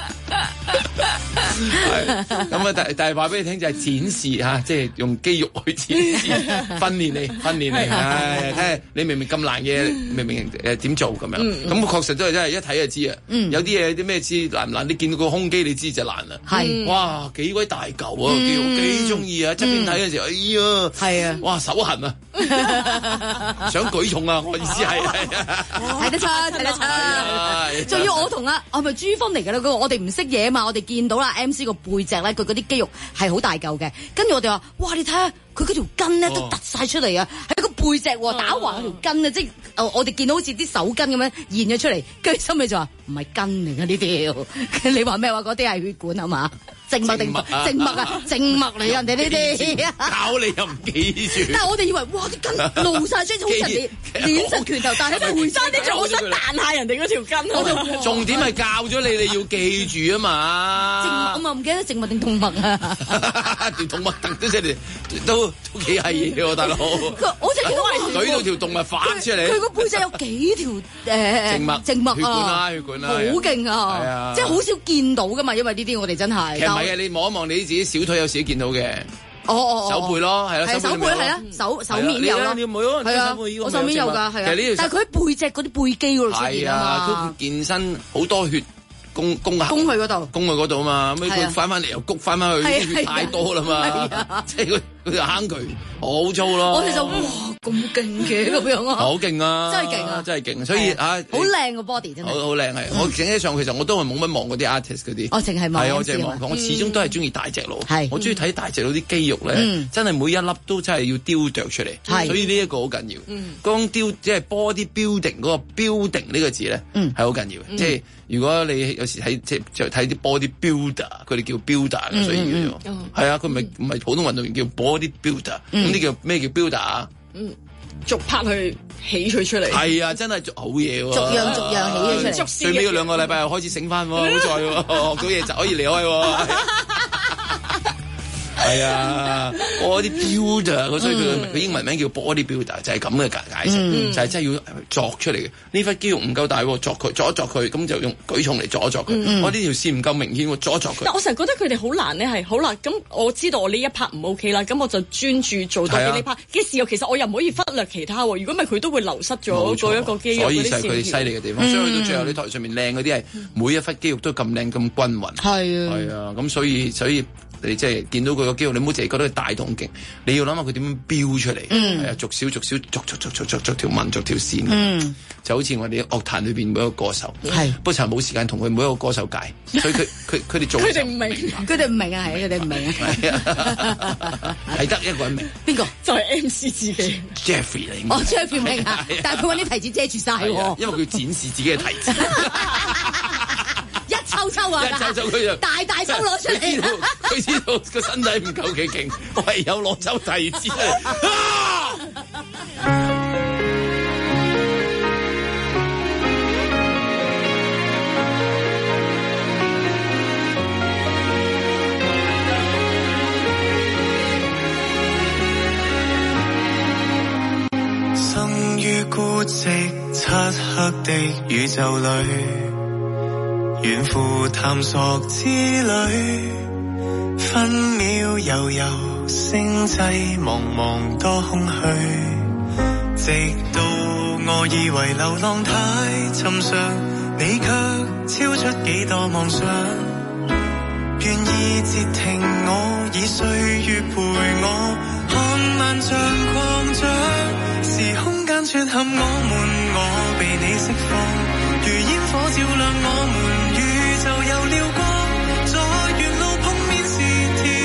E: 係咁啊！但係話俾你聽就係展示嚇，即係用肌肉去展示，訓練你。睇下你明明咁難嘅，明點做咁樣？咁確實都係真係一睇就知啊！有啲嘢啲咩知難唔難？你見到個胸肌你知就難啦。係哇，幾鬼大嚿啊！肌肉幾中意啊！側邊睇嘅時候，哎呀，係啊！哇，手痕啊！想舉重啊！我意思係
B: 睇得出。仲要我同我係咪朱峰嚟㗎啦？我哋唔識嘢啊嘛！我哋見到啦 MC 個背脊咧，佢嗰啲肌肉係好大嚿嘅。跟住我哋話：哇！你睇下佢嗰條筋咧都突晒出嚟啊！喺個背脊打橫條筋啊！即係我哋見到好似啲手筋咁樣現咗出嚟。跟住心尾就話：唔係筋嚟㗎呢條。你話咩話？嗰啲係血管啊嘛？靜脈嚟人哋呢啲，
E: 教你又唔記住。
B: 但係我哋以為哇啲筋露晒出嚟，好似人哋練實拳頭，但係喺度回山啲仲好想彈下人哋嗰條筋。
E: 重點係教咗你要記住啊嘛。
B: 靜脈啊嘛，唔記得靜脈定動脈啊？
E: 條動脈突出嚟都幾係嘢喎，大佬。
B: 我就見到
E: 舉到條動脈反出嚟。
B: 佢個背脊有幾條靜脈啊，
E: 血管啦，
B: 好勁啊！即係好少見到噶嘛，因為呢啲我哋真係。
E: 唔係啊！你望一望你自己小腿，有時都見到嘅。手背咯，係啦，
B: 手背係啦，手面有咯。係啊，我手面有㗎，係啊。但係佢喺背脊嗰啲背肌嗰度出現啊嘛。
E: 佢健身好多血攻去嗰度啊嘛。咁佢翻嚟又谷翻去，啲血太多啦嘛。即係佢就坑佢好粗咯。
B: 我哋就哇咁勁嘅咁樣啊！
E: 好勁啊！
B: 真係勁啊！
E: 真係勁，所以好
B: 靚個 body 真係
E: 好靚係。我整起上其實我都係冇乜望嗰啲 artist 嗰啲。
B: 我淨係望。
E: 係我淨係望佢。我始終都係中意大隻佬。我中意睇大隻佬啲肌肉咧，真係每一粒都真係要雕琢出嚟。所以呢一個好緊要。光雕即係 body building 嗰個 building 呢個字咧，係好緊要。即係如果你有時睇即係睇啲 body builder，佢哋叫 builder 嘅，所以叫做係啊。佢唔係普通運動員叫 body builder，咁呢叫咩叫 builder 啊？
D: 逐拍去起佢出嚟，
E: 係啊，真係好嘢喎！
B: 逐樣起佢出嚟，
E: 最尾嗰2個禮拜又開始醒翻喎，好在喎，學到嘢就可以離開喎。係啊，我啲 builder，所以佢英文名叫 body builder，就係咁嘅解釋，就係真係要作出嚟嘅。呢塊肌肉唔夠大，作一作佢，咁就用舉重嚟作一作佢。我呢條線唔夠明顯，作一作佢。
D: 但我成日覺得佢哋好難咧，係好難。咁我知道我呢一 part 唔 OK 啦，咁我就專注做到呢 part 嘅時候，其實我又唔可以忽略其他喎。如果唔係，佢都會流失咗嗰一個肌肉。
E: 所以就係佢哋犀利嘅地方。所以去到最後，你台上面靚嗰啲係每一忽肌肉都咁靚咁均勻。係啊，咁所以。你即係見到佢個肌肉，你唔好淨係覺得佢大同勁，你要諗下佢點樣標出嚟，係啊，逐少逐條紋逐條線，就好似我哋樂壇裏邊每一個歌手，不過就冇時間同佢每一個歌手解，所以佢哋做
D: 佢哋唔明，
B: 佢哋唔明啊，係佢哋唔明啊，
E: 係得一個人明，
B: 邊個？
D: 就係 MC 自己
E: Jeffrey 嚟。
B: 哦 Jeffrey 明啊，但係佢揾啲提子遮住晒喎，
E: 因為佢展示自己嘅提子。
B: 抽啊！
E: 佢就
B: 大抽攞出嚟。
E: 佢知道個身體唔夠幾勁，唯有攞抽提子出嚟。
F: 生於孤寂漆黑的宇宙裏，遠赴探索之旅，分秒悠悠，星際茫茫多空虛，直到我以為流浪太尋常，你卻超出幾多妄想，願意截停我，以歲月陪我，看萬丈擴張，時空間撮合我被你釋放，如煙火照亮我們，宇宙有了光，在沿路碰面時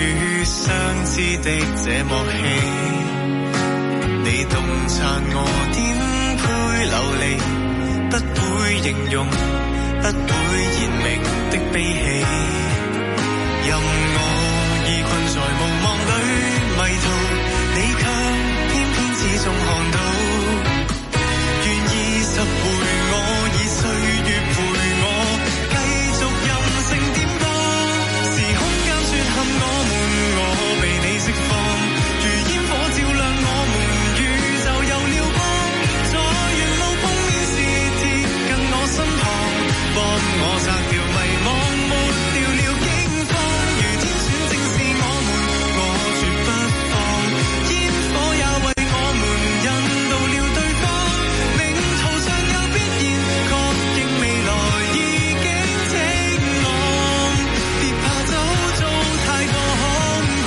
F: 與相知的這幕戲，你洞察我顛沛流離，不會形容，不會言明的悲喜，任我已困在無望裏迷途，你卻偏偏始終看到，願意拾回我，以歲月陪我，繼續任性點播，是空間撮合我們，我被你釋放，如煙火照亮我們，宇宙有了光，在沿路碰面時貼近我身旁，幫我摘掉迷惘，抹掉了驚慌，如天選正是我們，我絕不放，煙火也為我們引導了對方，命途上有必然，確認未來已經晴朗，別怕走做太過空曠，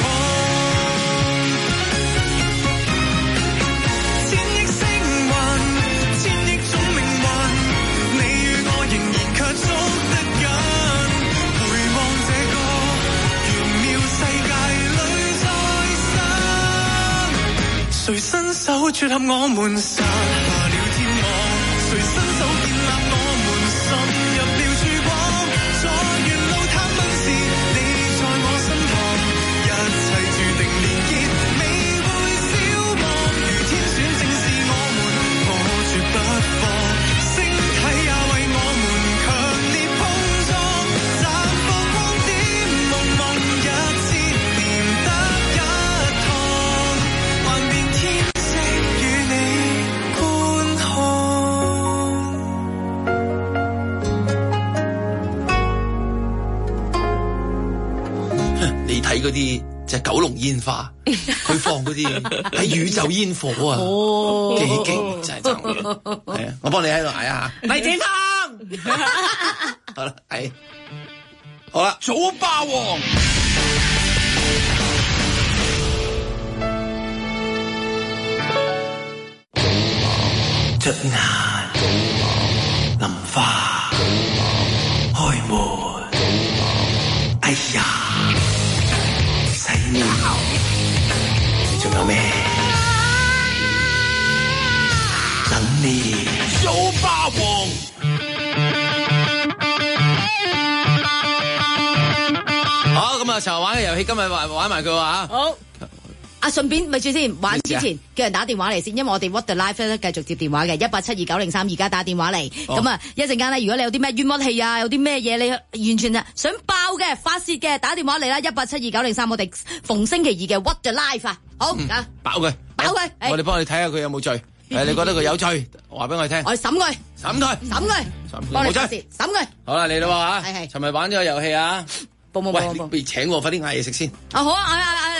F: 千億星雲，千億種命運，你與我仍然卻捉得緊，回望這個玄妙世界裏再生，誰伸手撮合我們，撒下了天網，誰伸手建立我們，滲入了曙光，在沿路探問時，你在我身旁，一切注定連結，未會消亡，如天選正是我們，我絕不放，星體也為我們強烈碰撞，綻放光點，夢夢一千年得一趟，幻變天色與你觀看。
E: 你睇嗰啲就係九龍煙花，佢放嗰啲係宇宙煙火啊！幾勁真係真嘅，係啊！我幫你喺度嗌啊！黎子芳，好啦，係好啦，早霸王。
F: 着眼淋花開門，哎呀洗面，仲有咩？等你
E: 早霸王。好，咁啊，成日玩嘅遊戲，今日玩埋佢喎。
B: 好。順便咪住先，玩之前叫人打電話嚟先，因為我哋 What the Life 咧繼續接電話嘅1872903，而家打電話嚟。咁啊，一陣間咧，如果你有啲咩冤屈氣啊，有啲咩嘢你完全啊想爆嘅、發泄嘅，打電話嚟啦，1872903，我哋逢星期二嘅 What the Life 啊，好啊，
E: 爆佢，我哋幫你睇下佢有冇罪。你覺得佢有罪，話俾我哋聽。
B: 我哋審佢，幫你發泄，審佢。
E: 好啦，嚟啦喎嚇，
B: 係。
E: 尋日玩咗個遊戲啊。喂，不如請我快啲嗌嘢食先。
B: 啊好啊，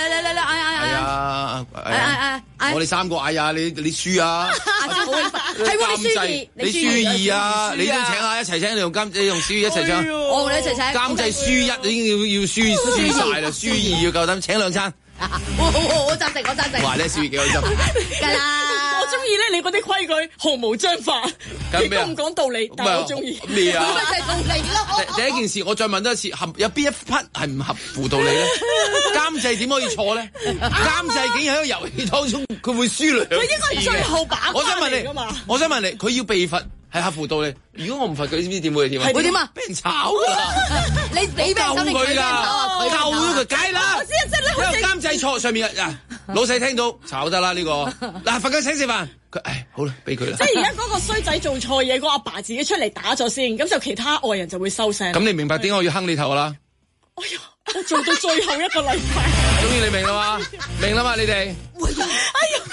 B: 嗌，
E: 我哋三個嗌啊，你輸啊，
B: 係喎，
E: 你輸二啊，你都請下一齊請，你用小二一齊請。
B: 我同你一齊請。
E: 監製輸一已經要輸晒啦，輸二要夠膽請兩餐。
B: 我贊成。
E: 哇，你小二幾開心。
B: 梗啦。
D: 我中意咧，你嗰啲規矩毫無章法，亦都唔講道理，但係我中意。
E: 咩啊？
B: 咁咪就係道理咯。
E: 第一件事，我再問多一次，有邊一匹係唔合乎道理咧？監製點可以錯咧？監製竟然喺個遊戲當中，佢會輸兩次嘅。
D: 佢應該係最後把關嚟㗎嘛。
E: 我想問你，佢要被罰係合乎道理。如果我唔罰佢，你知唔知點會點啊？
B: 會點啊？
E: 俾人炒㗎啦！
B: 你俾咩手？你
E: 救佢㗎，救咗佢，梗係啦。
D: 我知啊，即係你
E: 因為監製錯上面啊，老細聽到炒得啦呢個。嗱，罰佢請食飯。佢好啦，俾佢啦。
D: 即係而家嗰個衰仔做錯嘢，個阿爸自己出嚟打咗先，咁就其他外人就會收聲。
E: 咁你明白點解我要坑你頭啦？
D: 哎呀，我做到最後一個禮拜。
E: 終於你明啦嘛？明啦嘛？你哋？
D: 哎呀！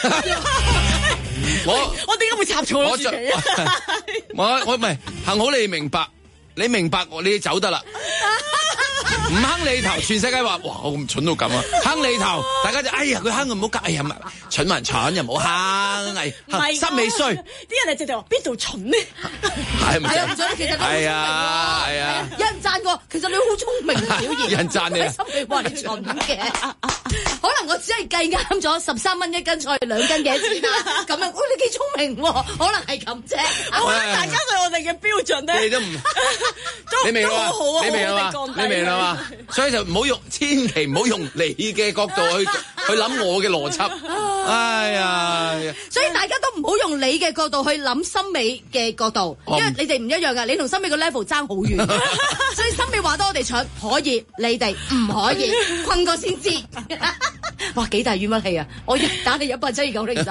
D: 我點解會插錯咗自己啊？
E: 我唔係，幸好你明白，你走得啦。唔坑你頭，全世界話哇，我咁蠢到咁啊！坑你頭，大家就哎呀，佢坑我唔好夾，哎呀，蠢還蠢又唔好坑，心未衰。
D: 啲人直情話邊度蠢呢？
E: 係唔
B: 係啊，其實
E: 係啊，
B: 有人讚過，其實你好聰明嘅表現。
E: 有人讚你啊？
B: 心裏話你蠢嘅。 可能我只係計啱咗13蚊一斤菜2斤幾錢啦，咁樣，你幾聰明喎，可能係咁啫。
D: 大家對我哋嘅標準咧，
E: 你都唔，你明啦，你明啦嘛，你明啦嘛，所以就唔好用，千祈唔好用你嘅角度去諗我嘅邏輯。哎呀，
B: 所以大家都唔好用你嘅角度去諗森美嘅角度，因為你哋唔一樣噶，你同森美個 level 爭好遠，所以森美話多我哋蠢可以，你哋唔可以，困過先知。哇，幾大冤屈氣啊！我打你172.93，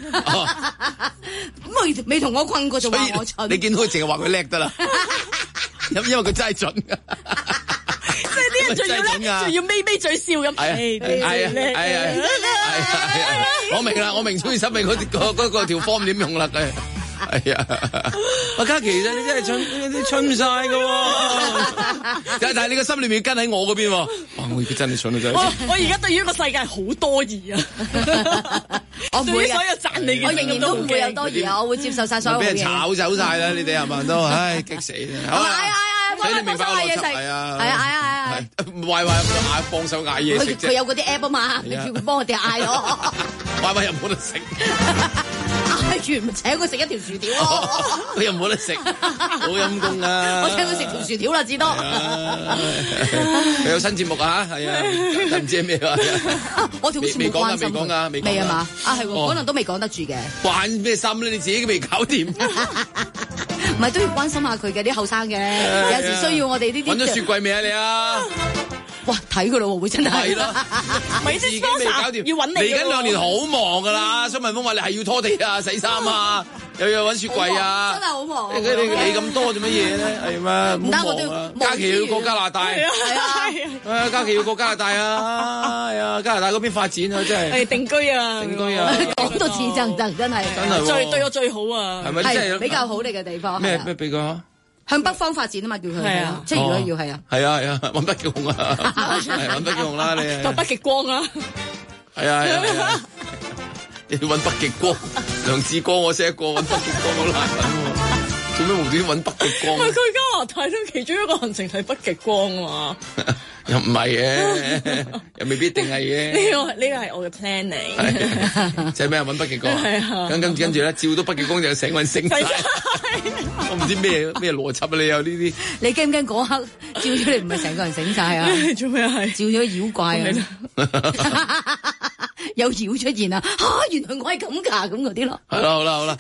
B: 咁未同我困過，仲話我蠢。
E: 你見到佢淨係話佢叻得啦，因為佢真係準㗎。
D: 即係啲人仲要咪咪嘴笑咁。係，
E: 我明啦，我明中意森美嗰條 form 點用啦。係啊，阿嘉琪真你真係蠢晒㗎喎，但係你個心裏面跟喺我嗰邊喎。哇！我而家真係蠢到真係。
D: 我而家對於個世界好多疑啊！
B: 我唔會
D: 所有讚你嘅，
B: 我仍然都唔會有多疑啊！我會接受晒所有嘢。
E: 俾人炒走晒啦！你哋係咪都？唉，激死啦！所以你明白我邏輯係啊，嗌幫手嗌嘢食啫。
B: 佢有嗰啲 app 啊嘛，你叫佢幫我哋嗌咯。
E: 歪又冇得食。
B: 嗌完咪請佢食一條薯條咯，
E: 佢又冇得食，好陰功啊！
B: 我請佢食條薯條啦，至多。
E: 佢有新節目啊，係啊，但唔知係咩啊？
B: 我條好似冇關心佢，未啊嘛？啊係喎，可能都未講得住嘅。
E: 關咩心咧？你自己都未搞掂。
B: 唔係都要關心下佢嘅啲後生嘅，有時需要我哋呢啲。
E: 揾咗雪櫃未啊你啊？
B: 哇，睇佢咯喎，會真係。
E: 係咯，
D: 咪
E: 自己未搞掂，
D: 要揾你。
E: 嚟緊2年好忙噶啦，蘇文峰話你係要拖地啊、洗衫啊，又要揾雪櫃啊，
B: 真係好忙。
E: 你咁多做乜嘢咧？係嘛？
B: 唔得，我都要。
E: 嘉琪要過加拿大，
B: 係啊，
E: 嘉琪要過加拿大啊，係啊，加拿大嗰邊發展啊，真係。
D: 係定居啊，
B: 講到似真真係。
E: 真係。
D: 對我最好啊。
E: 係咪真係
B: 比較好你嘅地方？
E: 咩比較？
B: 向北方發展啊嘛，叫佢係啊，即係如果要係啊，
E: 係啊，揾北極熊啊，揾北極熊啦你，
D: 個北極光啊，
E: 係啊，你要揾北極光，梁志光我識一個揾北極光好難揾喎，做咩無端揾北極光？
D: 佢加拿大都其中一個行程係北極光啊嘛。
E: 又唔係嘅，又未必定係嘅。
D: 呢個係我嘅 plan 嚟。
E: 即係咩揾北極光？係啊。跟住咧，照到北極光就成個人醒晒。我唔知咩邏輯啊！你有呢啲？
B: 你驚唔驚嗰刻照咗你唔係成個人醒晒啊？
D: 做咩係？照
B: 咗妖怪啊！有妖出現啊！原來我係咁㗎，咁嗰啲咯。
E: 好啦，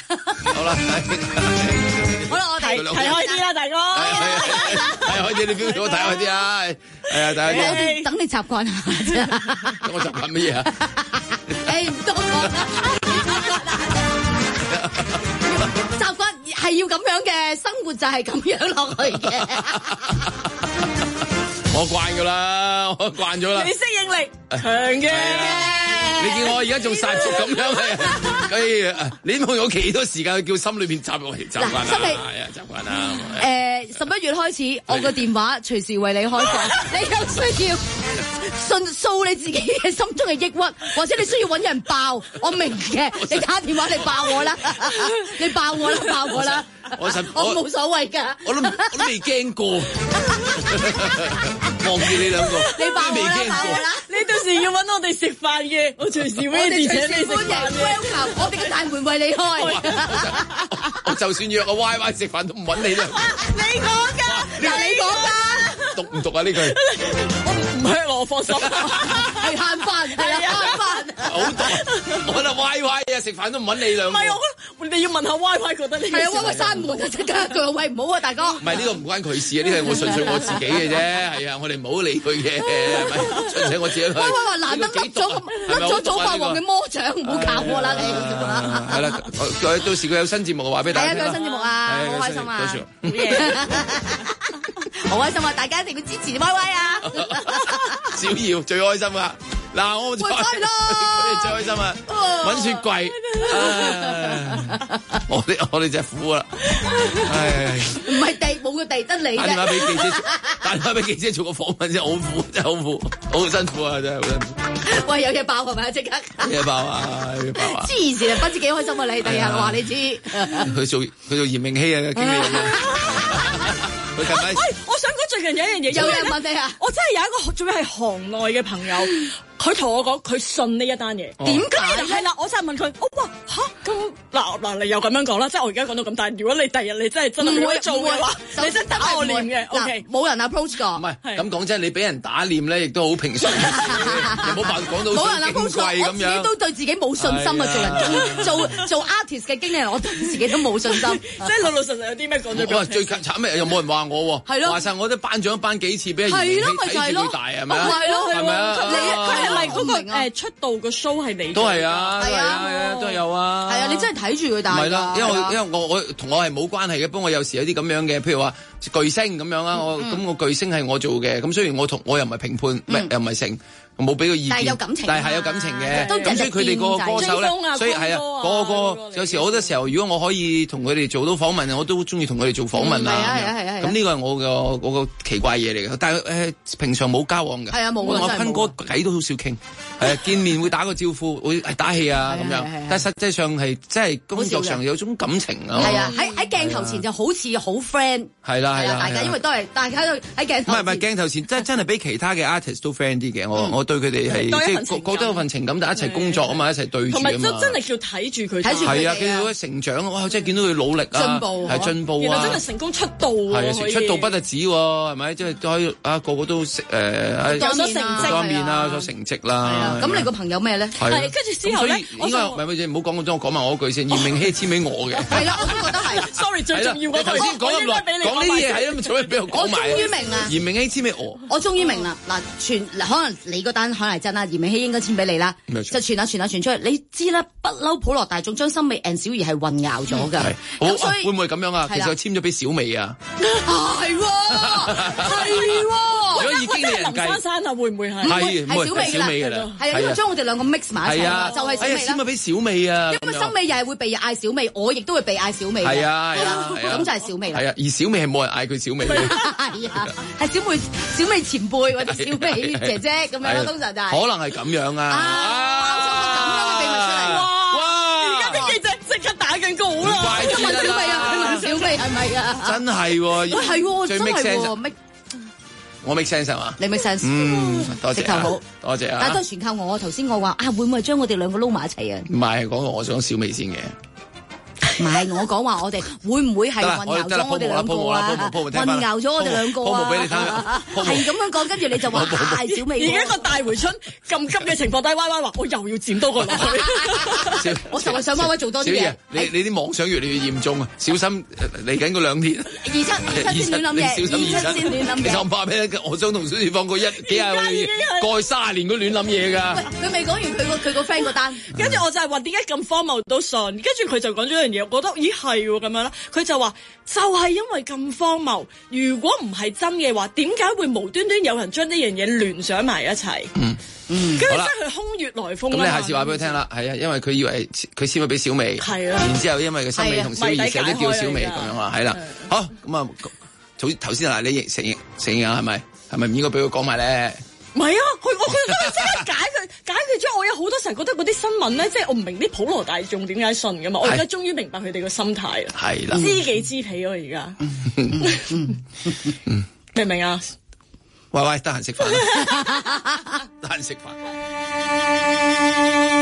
D: 我睇開啲啦，大哥。
E: 睇開啲，你標我睇開啲啊！係啊，大家
B: 等你習慣下啫。
E: 我習慣乜嘢啊？
B: 唔多講啦，習慣係要咁樣嘅，生活就係咁樣落去嘅。
E: 我慣㗎啦，我慣咗啦。
D: 你適應力強嘅。
E: 你見我而家仲殺熟咁樣嘅，所以你用咗幾多時間去叫心裏邊習慣啦？係啊，習慣啦。
B: 11月開始，我個電話隨時為你開放。你有需要訴你自己嘅心中嘅抑鬱，或者你需要揾人爆，我明嘅。你打電話嚟爆我啦，你爆我啦。我冇所謂㗎，
E: 我都未驚過，望住你兩個，
B: 你爆我啦，
D: 你到時要揾我哋食飯嘅，我隨時 ready 請你食飯。
B: welcome，我哋嘅大門為你開。
E: 我就算約個 Y Y 食飯都唔揾你啦。
B: 你講㗎，嗱你講㗎。
E: 讀唔讀啊呢句？
D: 我唔係我放心，
B: 係慳飯，係啊慳飯。
E: 好讀，我覺得 Y Y 啊食飯都唔揾你兩個。
D: 唔係我，你要問下 Y Y 覺得你
B: 係啊，Y Y 閂門啊，即刻佢話喂唔好啊，大哥。
E: 唔係呢個唔關佢事啊，呢個係我純粹我自己嘅啫。係啊，我哋唔好理佢嘅，係咪？純粹我自己去。
B: 喂，難得甩咗早霸王嘅魔掌，唔好搞我啦你。
E: 係啦，到時佢有新節目話俾大家。
B: 係啊，佢有新節目啊，好開心啊！好開心啊！大家一定要支持 Y Y 啊！
E: 小耀最開心啊！嗱，我哋最開心啊！搵雪櫃，我哋隻苦啦！
B: 唔係地冇個地得你
E: 打電話俾記者，打電話俾記者做個訪問先，好苦，真係好苦，好辛苦啊！真係好辛苦。
B: 喂，有嘢爆係咪？即刻
E: 有嘢爆啊！有嘢爆啊！
B: 黐線啊！不知幾開心啊！你第日話你知。
E: 佢做嚴明熙啊經理人。
D: 我想講最近有一樣嘢，
B: 有人問你啊！
D: 我真係有一個仲係行內嘅朋友， 佢同我講佢信呢一單嘢，點解？係啦，我就問佢，我話嚇咁嗱，你又咁樣講啦，即係我而家講到咁大，如果你第日你真係唔會做嘅話，你真打我臉嘅 ，OK，
B: 冇人 approach 過。
E: 唔係咁講真，你俾人打臉咧，亦都好平常，冇辦法講到好矜貴咁樣。我自己都對自己冇信心啊！做 artist 嘅經理人，我對自己都冇信心。
D: 即係老實有啲咩講咗？
E: 哇！最慘咩？又冇人話我喎。係咯。話晒我都頒獎頒幾次俾人睇住佢大係咪啊？係咯，係咪啊？
D: 佢係咪嗰個出道個 show 係你？
E: 都係啊，係啊，都有啊。
B: 係啊，你真係睇住佢大。
E: 唔係啦，因為我同我係冇關係嘅，不過我有時有啲咁樣嘅，譬如話巨星咁樣啦，我巨星係我做嘅，咁雖然我又唔係評判，又唔係成。冇俾個意見，但係有感情，但係有感情嘅。咁所以佢哋個歌手咧，所以係啊，個有時好多時候，如果我可以同佢哋做到訪問，我都中意同佢哋做訪問啊。係。咁呢個係我個奇怪嘢嚟嘅，但係平常冇交往嘅。係啊，冇。我坤哥偈都好少傾，係啊，見面會打個招呼，會打氣啊咁樣。但係實際上係真係工作上有種感情啊。係啊，喺鏡頭前就好似好 friend。係啦，大家因為都係大家喺鏡頭。唔係鏡頭前真係比其他嘅 artist 都 friend 啲嘅，我對佢哋係即係覺得有份情感，但係一齊工作啊嘛，一齊對住啊嘛。同埋真係叫睇住佢，係啊，見到佢成長，哇！即係見到佢努力啊，進步啊，原來真係成功出道喎。係啊，出道不特止喎，係咪？即係都可以啊，個個都有咗成績，多面啦，有咗成績啦。咁你個朋友咩咧？係跟住之後咧，應該唔係唔好講咁多，我講埋我嗰句先。嚴明熙簽俾我嘅，係啦，我都覺得係。Sorry，最重要嗰句。頭先講咁耐，講呢啲嘢係咁，做咩俾我講埋？我終於明啦。嚴明熙簽俾我終於明啦。嗱，可能你嗰單可能係真啦，嚴明熙應該簽俾你啦。就傳下傳出嚟，你知啦，不嬲普羅大眾將森美 and 小儀係混淆咗㗎。咁所以會唔會咁樣啊？其實佢簽咗俾小美啊。係喎，如果以經理人計，林珊珊啊，會唔會係？係小美㗎啦。係啊，因為將我哋兩個 mix 埋一齊，就係小美啦。簽咗俾小美啊。因為森美又係會被嗌小美，我亦都會被嗌小美。係啊，咁就係小美啦。係啊，而小美係冇人嗌佢小美。係啊，係小美前輩或者小美姐姐咁樣咯，通常就係。可能係咁樣啊！咁樣嘅秘密出嚟。哇！而家啲記者即刻打緊稿啦。問小美啊，問小美係咪啊？真係喎，係喎，最 make sense。我 make sense 係嘛？你 make sense。多謝。直頭好，多謝啊！但係都係全靠我。頭先我話會唔會將我哋兩個撈埋一齊啊？唔係，講我想小美先嘅。唔係，我講話我哋會唔會係混淆咗我哋兩個啊？混淆咗我哋兩個啊！係咁樣講，跟住你就話係小美。而家個大回春咁急嘅情況底，歪歪話我又要剪多個落去。我就係想歪歪做多啲嘢。你啲妄想越嚟越嚴重啊！小心嚟緊嗰2年。27先亂諗嘢，27先亂諗嘢。其實我怕咩咧？我想同小志放過幾廿個月，過去30年都亂諗嘢㗎。佢未講完佢個 friend 個單，跟住我就係話點解咁荒謬都信？跟住佢就講咗一樣嘢。覺得咦係喎咁樣啦，佢就話就係因為咁荒謬，如果唔係真嘅話，點解會無端端有人將呢樣嘢聯想埋一齊？跟住真係空穴來風。咁你下次話俾佢聽啦，係啊，因為佢以為佢簽咗俾小美，係啊，然之後因為個森美同小儀成日都叫小美咁樣啊，係啦，好咁啊，頭先嗱你承認啊，係咪唔應該俾佢講埋咧？唔係啊，佢真係即刻解決咗。我有好多時候覺得嗰啲新聞咧，即係我唔明啲普羅大眾點解信噶嘛。我而家終於明白佢哋個心態啦。係啦，知己知彼咯，而家明唔明啊？喂，得閒食飯，得閒食飯。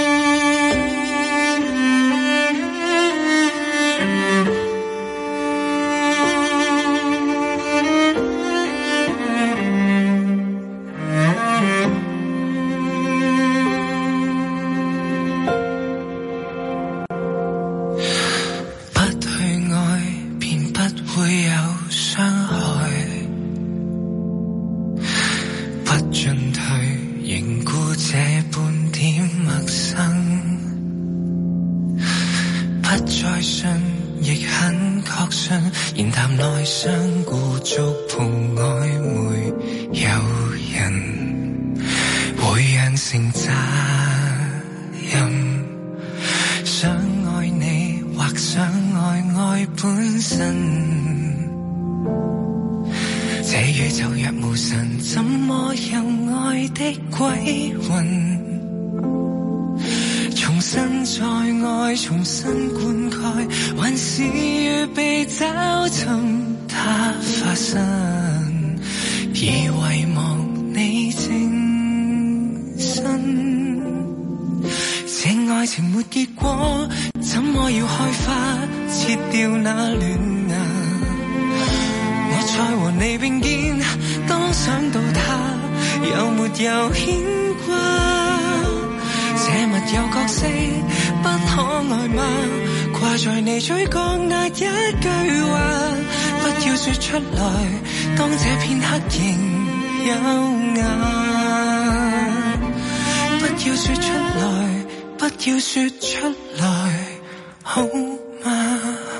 F: 言談內相顧觸碰曖昧，有人會養成責任，想愛你或想愛本身，這宇宙若無神，怎麼有愛的鬼魂？重新再愛，重新灌溉，還是預備找尋它發生，而遺忘你精神。 這愛情沒結果，怎麼要開花，切掉那嫩芽？我再和你並肩，當想到他，有沒有牽掛？這密友角色不可愛嗎？掛在你嘴角那一句話，不要說出來，當這片刻仍優雅。不要說出來，不要說出來，好嗎？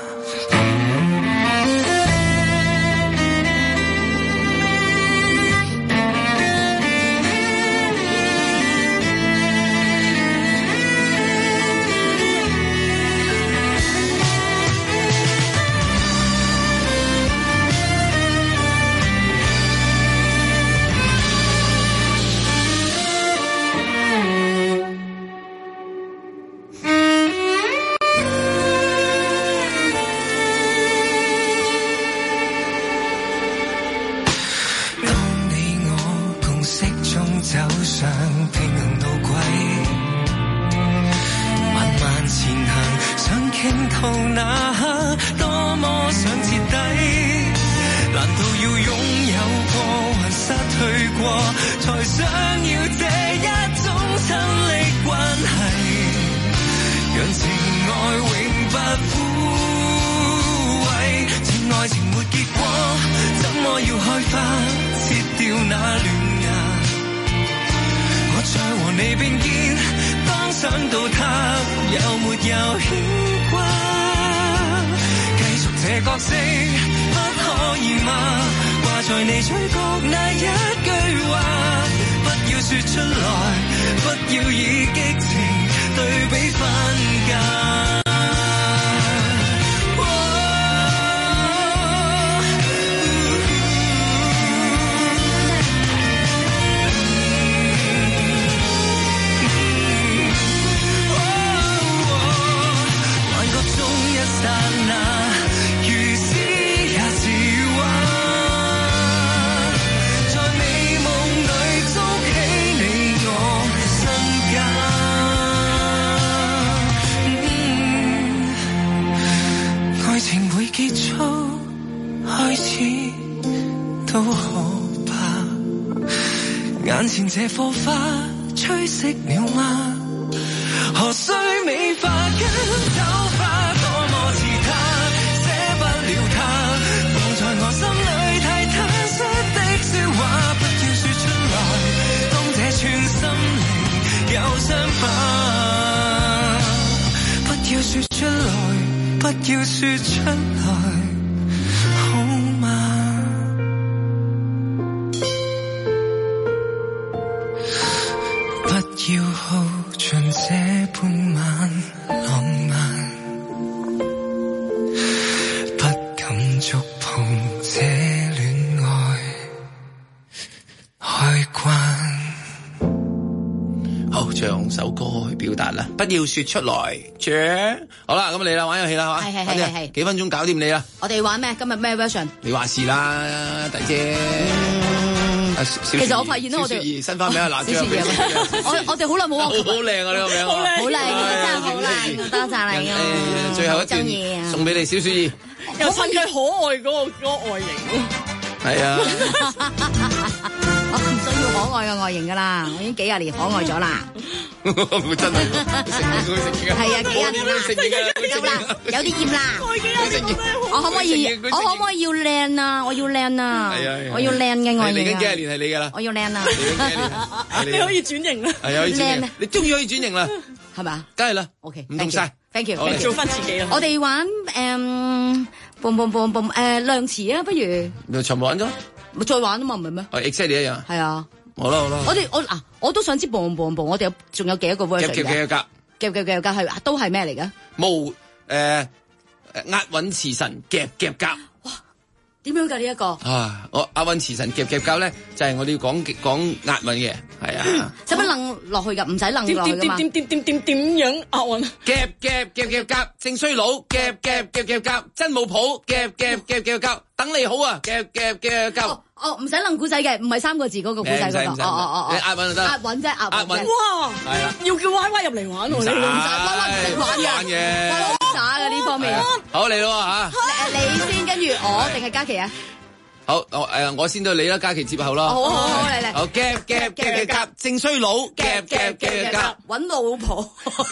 F: 這火花吹熄了嗎？何須美化跟醜化，多麼似他，捨不了他，放在我心裏太坦率的說話，不要說出來，當這串心靈有傷疤，不要說出來，不要說出來，好嗎？要耗盡這半晚浪漫，不敢觸碰這戀愛開關。
E: 好，唱首歌去表達啦，不要說出來。好啦，咁你啦，玩遊戲啦，係嘛？係，幾分鐘搞掂你啦。
B: 我哋玩咩？今日咩 version？
E: 你話事啦，大姐。
B: 其實我發現咧，我哋
E: 新花名啊，嗱，
B: 我哋好耐冇玩。
E: 好靚啊！呢個名，
B: 好靚，真係好靚，多謝你啊！
E: 最後一段送俾你，小雪兒，
D: 又趁佢可愛嗰個外形。
E: 係啊，
B: 我唔需要可愛嘅外形噶啦，我已經幾廿年可愛咗啦。
E: 真係
B: 係啊，幾廿年啦，夠啦，有啲厭啦。我可唔可以要靚啊？我要靚啊！我要靚嘅外形。
E: 嚟緊幾廿年係你噶啦，
B: 我要靚啊！
D: 你可以轉型啦，
E: 係可以轉型，你終於可以轉型啦，
B: 係咪啊？
E: 梗係啦。
B: OK，
E: 唔同晒
B: ，thank you，
D: 做翻自己啦。
B: 我哋玩量詞啊，不如
E: 尋日玩咗，
B: 咪再玩啊嘛，唔係咩
E: ？exactly 一樣。
B: 係啊。
E: 好啦，
B: 我都想知我哋仲有幾多個 version 嘅？夾係都係咩嚟嘅？
E: 冇押韻詞神夾夾夾。哇！
B: 點樣㗎呢一個？
E: 啊！我阿韻詞神夾夾教咧，就係我哋要講押韻嘅，係啊。
B: 使乜楞落去㗎？唔使楞落去㗎嘛。
D: 點樣押韻？
E: 夾夾夾夾夾，正衰佬，夾夾夾夾夾，真冇譜，夾夾夾夾夾，等你好啊，夾夾夾夾。
B: 唔使楞古仔嘅，唔係3個字嗰個古仔嗰度。
E: 你押韻就得。
B: 押韻啫，押韻。
D: 哇！
E: 係啦，
D: 要叫 Y Y 入嚟玩喎，你
B: 唔使 Y Y 唔識玩
E: 嘅，
B: 好渣嘅呢方面。
E: 好嚟咯嚇。
B: 你先，跟住我定係嘉琪啊？
E: 好，我先到你啦，嘉琪接後咯。
B: 好嚟。
E: 好夾夾夾夾夾，正衰佬，夾夾夾夾，
B: 揾老婆。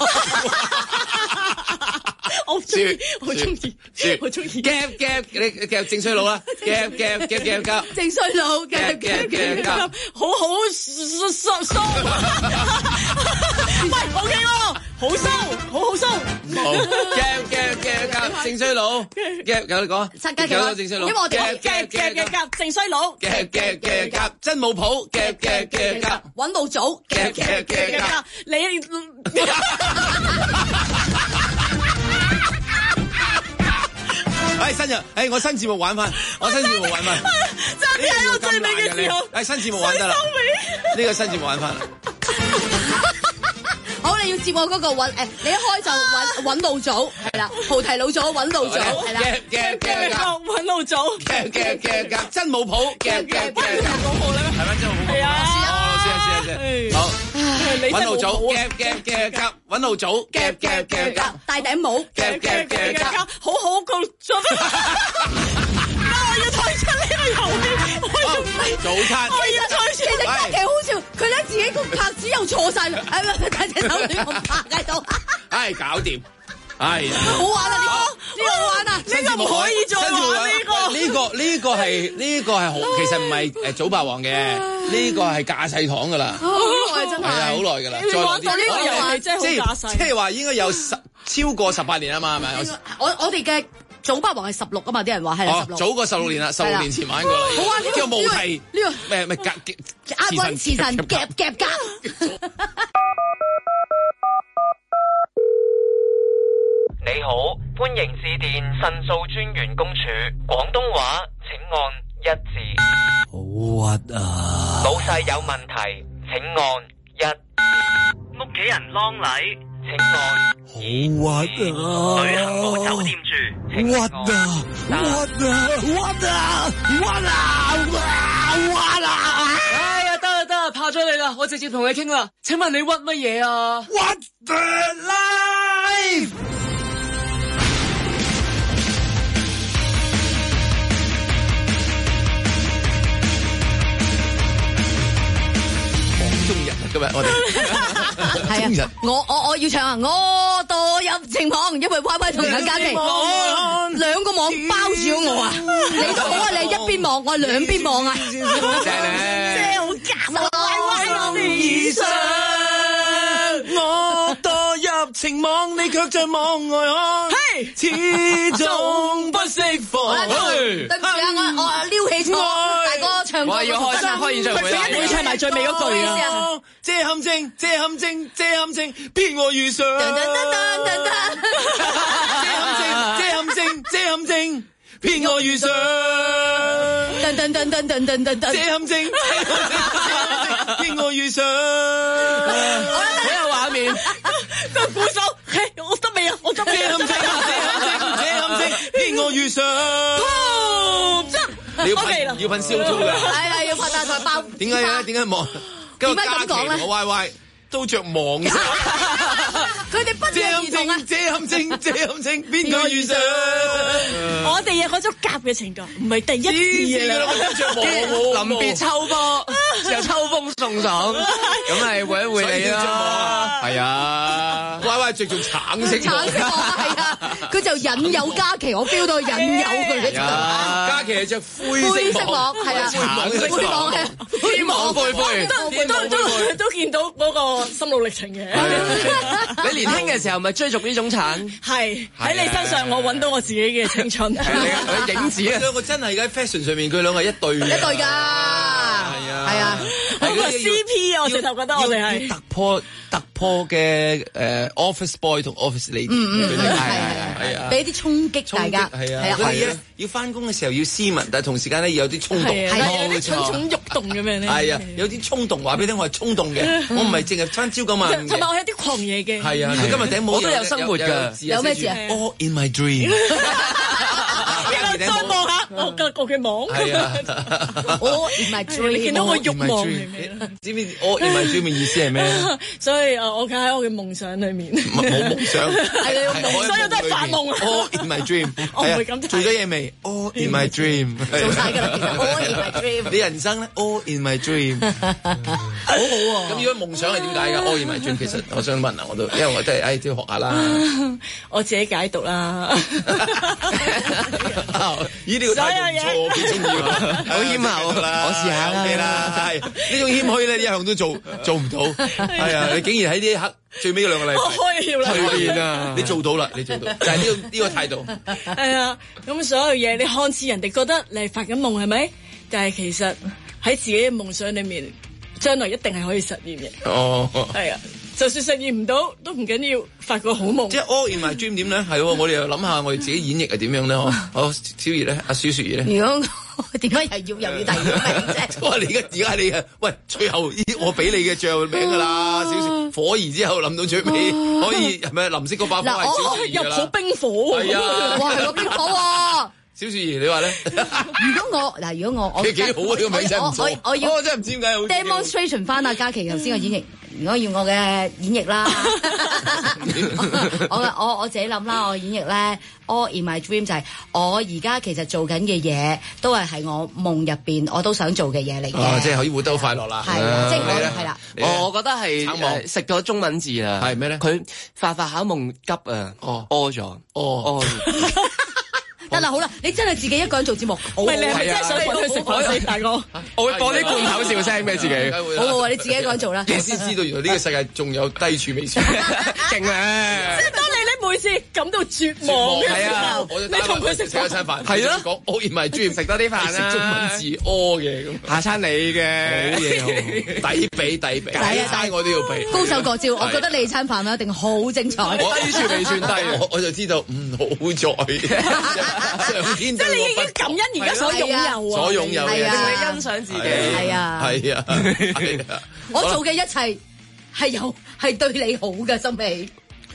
D: 我中意，
E: 夾夾你夾正衰佬啦，夾夾夾夾夾，
B: 正衰佬，夾夾夾夾，
D: 好收，喂，OK 喎，好收，好收，
E: 夾夾夾夾，正衰佬，夾有你講，
B: 嘉琪啊，
E: 正衰佬，
B: 因為我哋
D: 夾正衰佬，
E: 夾夾夾夾，真冇譜，夾夾夾夾，
B: 揾老祖，
E: 夾夾夾夾，
D: 你。
E: 新日，我新節目玩翻，
D: 真係喺我最尾嘅時候，
E: 新節目玩得啦，呢個新節目玩翻啦。
B: 好，你要接我嗰個揾你一開就揾老祖，係啦，菩提老祖揾老祖，係啦，
D: 揾老祖，
E: 夾真冇譜，夾，係咪真冇譜？係啊，試下，好，揾老祖，夾，揾老祖，夾，
B: 戴頂帽，
D: 夾，好個準。我要退出呢個遊戲。
E: 早餐。
B: 其實嘉琪好笑，佢咧自己個拍子又錯晒，大隻手亂咁拍喺度。
E: 搞掂。係啊，
B: 好玩啊！呢個好玩啊！
D: 呢個唔可以再玩
E: 呢個係好，其實唔係早霸王嘅，呢個係架勢堂噶啦，
B: 好耐真係，
E: 係啊，好耐噶啦。
D: 再玩到呢個遊戲真係好架勢，
E: 即係話應該有超過18年啊嘛，係咪？
B: 我哋嘅早霸王係16啊嘛，啲人話係16。
E: 早過16年啦，16年前玩過啦。
B: 好玩呢個
E: 叫無題
B: 呢個
E: 咩
B: 押韻詞神夾。
G: 你好，歡迎致電申訴專員公署，廣東話請按1字。
F: 好核啊！
G: 老細有問題，請按1。屋企人喪禮，請按2。
F: 好核啊！
G: 旅行冇酒店住，請按3。
H: 哎呀，得，怕咗你啦，我直接同你傾啦。請問你屈乜嘢啊
F: What the life？
E: 中日今日我哋
B: 係啊，我要唱啊！我墮入情網，因為 Y Y 同阿嘉琪兩個網包住咗我啊！你都好啊，你一邊網，我係兩邊網啊！
E: 正咧，
D: 真係好夾啊！
F: Y Y 以上，我墮入情網，你卻在網外看，始終不釋放。
B: 對唔住啊，我撩起咗大哥唱歌。
H: 我要開演唱會啦！
D: 佢一定要唱埋最尾嗰句啊！
F: 這陷阱，騙我遇上。這陷阱，騙我遇上。
B: 噔噔噔噔噔噔噔噔，
F: 這陷阱，騙我遇上。
H: 好有畫面，
D: 個鼓手，我得未啊？我得未啊？
F: 這陷阱，騙我遇上。
E: 你要噴燒豬㗎，
B: 係要噴大台包。
E: 點解咧？點解望？
B: 點解咁講咧？
E: 我 Y Y 都着網衫，
B: 佢哋不約而同啊！
F: 這陷阱，邊個遇上？
D: 我哋有嗰種夾嘅程度，唔係第一次啦。
H: 臨別秋波，又秋風送爽，咁係會一會你啦。係啊
E: ，Y Y 着做橙色，
B: 橙色網啊，係啊，佢就引誘嘉琪，我 feel 到引誘佢嘅。
E: 嘉琪係着灰色網，
B: 係啊，
E: 橙色
B: 網係
E: 天網恢恢，
D: 都見到嗰個心路歷程嘅。
H: 你年輕嘅時候咪追逐呢種橙？
D: 係喺你身上，我揾到我自己嘅青春。
E: 你影子啊！兩個真係喺 fashion 上面，佢兩個一對㗎。
B: 係啊，
D: 嗰個 CP 啊，我直頭覺得我哋係
E: 突突破嘅office boy 同 office lady，係啊，
B: 俾啲衝擊大家，
E: 係啊，佢哋要翻工嘅時候要斯文，但係同時間咧有啲衝動，
D: 係有啲蠢蠢欲動咁樣咧，
E: 係啊，有啲衝動，話俾你聽我係衝動嘅，我唔係淨係翻朝九晚五嘅，
D: 同埋我有啲狂野嘅，
E: 係啊，佢今日頂帽
H: 我都有生活㗎，
B: 有咩字啊
E: ？All in my dream。
D: 再望下我嘅網，
E: 係啊
B: ，All in my dream，
D: 你見到我慾望係咩？
E: 知唔知 All in my dream 嘅意思係咩？
D: 所以我梗喺我嘅夢想裏面，
E: 冇夢想，
D: 係啊，所有都係發夢啊
E: ！All in my dream，
D: 我唔會咁睇。
E: 做咗嘢未 ？All in my dream，
B: 做晒㗎啦，其實 All in my dream。
E: 你人生咧 ？All in my dream，好好喎。咁如果夢想係點解㗎 ？All in my dream，其實我想問啊，我都因為我都係都要學下啦。
D: 我自己解讀啦。
E: 呢個態度唔錯，我幾中意喎，好謙厚啦，我試下啦，係呢種謙虛咧，一向都做唔到，係啊，你竟然喺呢一刻最尾嗰2個禮拜蛻變啊，你做到啦，你做到，就係呢個態度。
D: 係啊，咁所有嘢你看似人哋覺得你係發緊夢係咪？但係其實喺自己嘅夢想裏面，將來一定係可以實現嘅。
E: 哦，
D: 係啊。就算實現唔到都唔緊要，發個好夢。
E: 即係 All in my dream 點咧？係喎，我哋又諗下我哋自己演繹係點樣咧？好，小儀咧，阿小雪兒咧。
B: 如果點解又要提個名啫？
E: 哇！你而家你啊，喂，最後我俾你嘅最後名㗎啦，小雪火兒之後諗到最尾可以係咪林色嗰把火係小雪兒㗎啦？
D: 入好冰火喎！
E: 係啊，
B: 哇，係個冰火喎！
E: 小雪兒，你話咧？
B: 如果我
E: 幾好啊！呢個名真係唔錯。我真係唔知點解好
B: demonstration 翻阿嘉琪頭先嘅演繹。如果要我嘅演繹啦，我自己諗啦，我演繹咧 All in my dream 就係我而家其實做緊嘅嘢，都係我夢入邊我都想做嘅嘢嚟嘅。
E: 即係可以活得好快樂啦。
B: 係，即係我係啦。
H: 我覺得係食咗中文字啦。
E: 係咩咧？
H: 佢發考夢急啊！屙咗。
B: 得啦，好啦，你真係自己一個人做節目，
D: 唔係你係咪真係想揾佢食海鮮大哥？
H: 我會播啲罐頭笑聲俾自己。
B: 好，你自己一個人做啦。
E: 你先知道原來呢個世界仲有低處未算，勁啊！
D: 即係當你每次感到絕望嘅時候，你同佢食
E: 一餐飯，
H: 係咯，
E: 講我而唔係中意
H: 食多啲飯啦，
E: 食中文字屙嘅咁，
H: 下餐你嘅
E: 好嘢，抵俾，抵我都要俾。
B: 高手過招，我覺得你餐飯一定好精彩。
H: 低處未算低，
E: 我就知道好在。上天對我不，
D: 即係你已經感恩而家所擁有啊！
E: 所擁有嘅，
H: 令你欣賞自己。
B: 係啊，我做嘅一切係對你好嘅，心美。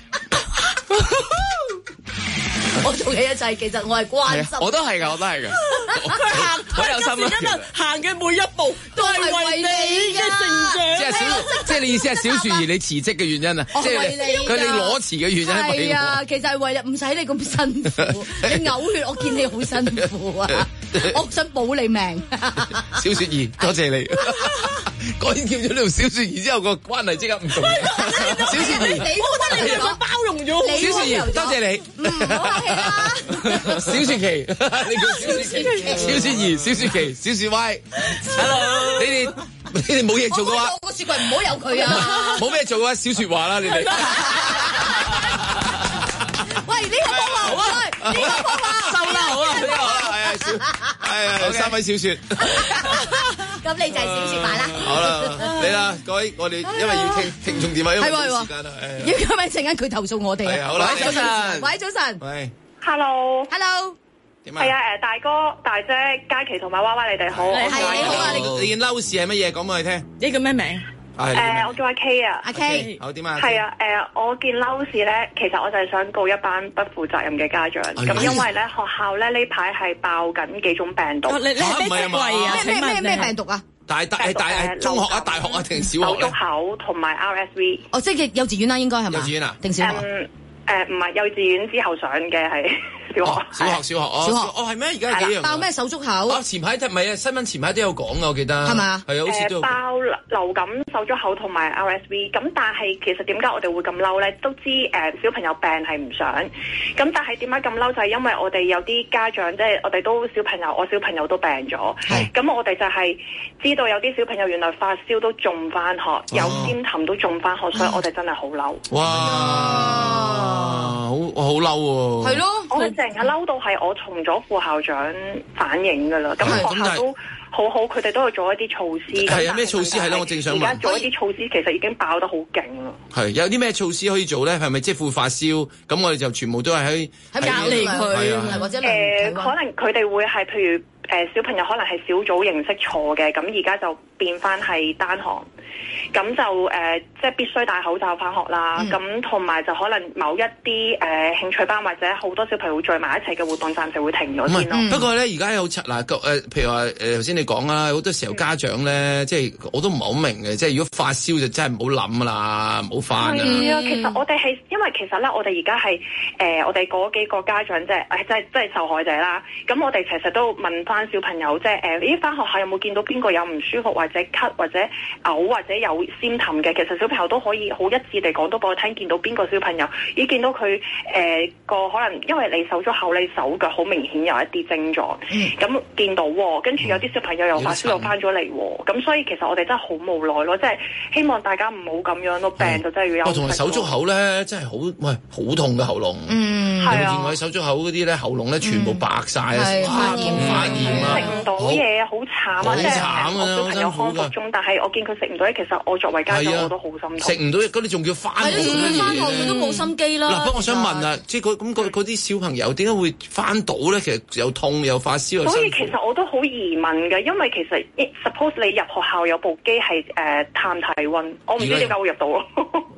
B: 我做嘅一切其實我係關心。
H: 我都係㗎。
D: 佢行好有心啊！行嘅每一步都係為你嘅成長。
E: 即係你意思係小雪兒你辭職嘅原因啊？即係你攞辭嘅原因
B: 係啊，其實係為唔使你咁辛苦，你嘔血，我見你好辛苦啊！我想保你命。
E: 小雪兒，多謝你。改叫咗呢條小雪兒之後，個關係即刻唔同。小雪兒，
D: 我覺得你係佢包容咗。
E: 小雪兒，多謝你。
B: 唔好客氣啦。
E: 小雪琪，你叫小雪琪。小雪兒、小雪琪、小雪 Y。Hello， 你哋冇嘢做嘅話，
B: 我個雪櫃唔好有佢啊！
E: 冇咩做嘅話，小雪話啦，你哋。
B: 喂，呢個方法，呢個方法
H: 收得好啊！呢個
E: 係啊，三位小雪。
B: 咁你就係小雪話啦。
E: 好啦，嚟啦，各位，我哋因為要聽眾電話，因為冇時間啦。
B: 要咁咪陣間佢投訴我哋啊！
E: 好啦，
H: 早晨，
B: 喂，早晨，
E: 喂
I: ，Hello，
E: 點啊？
I: 係啊，大哥、大姐、嘉琪同埋娃娃，你哋好。
B: 係你好啊！
E: 你件嬲事係乜嘢？講俾我哋聽。
D: 你叫咩名？
I: 我叫阿 K 啊。
B: 阿 K，
E: 好點啊？
I: 係啊，我件嬲事咧，其實我就係想告一班不負責任嘅家長。咁因為咧學校咧呢排係爆緊幾種病毒。
D: 你係咩貴啊？
B: 咩病毒啊？
E: 大中學啊、大學啊定小學咧？
I: 手足口同埋 RSV。
B: 哦，即係幼稚園啦，應該係嘛？
E: 幼稚園啊？
B: 定小學？
I: 唔係幼稚園之後上嘅係小學。
E: 小學係咩？而家係幾樣？
B: 爆咩手足口？
E: 前排唔係啊，新聞前排都有講啊，我記得係咪啊？係啊，好似都
I: 爆流感、手足口同埋 RSV。咁但係其實點解我哋會咁嬲咧？都知小朋友病係唔想。咁但係點解咁嬲？就係因為我哋有啲家長即係我哋都小朋友，我小朋友都病咗。咁我哋就係知道有啲小朋友原來發燒都中翻學，有尖痰都中翻學，所以我哋真係好嬲。
E: 哇！好嬲喎！
B: 係咯。
I: 我淨係嬲到係我同咗副校長反映㗎啦，咁學校都好好，佢哋都有做一啲措施。
E: 係啊，咩措施係咧？我正想問。
I: 而家做一啲措施，其實已經爆得好勁啦。
E: 係有啲咩措施可以做咧？係咪即係會發燒？咁我哋就全部都係喺
B: 隔離佢，或者
I: 可能佢哋會係譬如小朋友可能係小組形式坐嘅，咁而家就變翻係單行。咁就即係必須戴口罩翻學啦。咁同埋就可能某一啲興趣班或者好多小朋友聚埋一齊嘅活動，暫時會停咗先咯。
E: 不過咧，而家有嗱譬如話頭先你講啦，好多時候家長咧，即係我都唔係好明嘅，即係如果發燒就真係唔好諗啦，唔好翻。
I: 係啊，其實我哋係因為其實咧，我哋而家係我哋嗰幾個家長即係受害者啦。咁我哋其實都問翻小朋友，即係咦翻學校有冇見到邊個有唔舒服或者咳或者嘔或者有symptom嘅？其實小朋友都可以好一致地講到俾我聽，見到邊個小朋友，咦見到佢個可能因為你手足口你手腳好明顯有一啲症狀，咁見到跟住有啲小朋友又發燒又翻咗嚟，咁所以其實我哋真係好無奈咯，即係希望大家唔好咁樣咯，病就真係要休息。
E: 同埋手足口咧真係好痛嘅喉嚨，
I: 係啊，
E: 另外手足口嗰啲咧喉嚨咧全部白晒啊，
B: 發炎
I: 啊，食唔到嘢好慘啊，即係我小朋友康復中，但係我見佢食唔到嘢，其實我作為家長我都好心痛。
E: 食唔到嘢，咁你仲要翻學？
B: 翻學佢都冇心機啦。
E: 嗱，不過我想問啊，即係嗰啲小朋友點解會翻到咧？其實又痛又發燒。
I: 所以其實我都好疑問嘅，因為其實 suppose 你入學校有部機係探體温，我唔知點解會入到咯。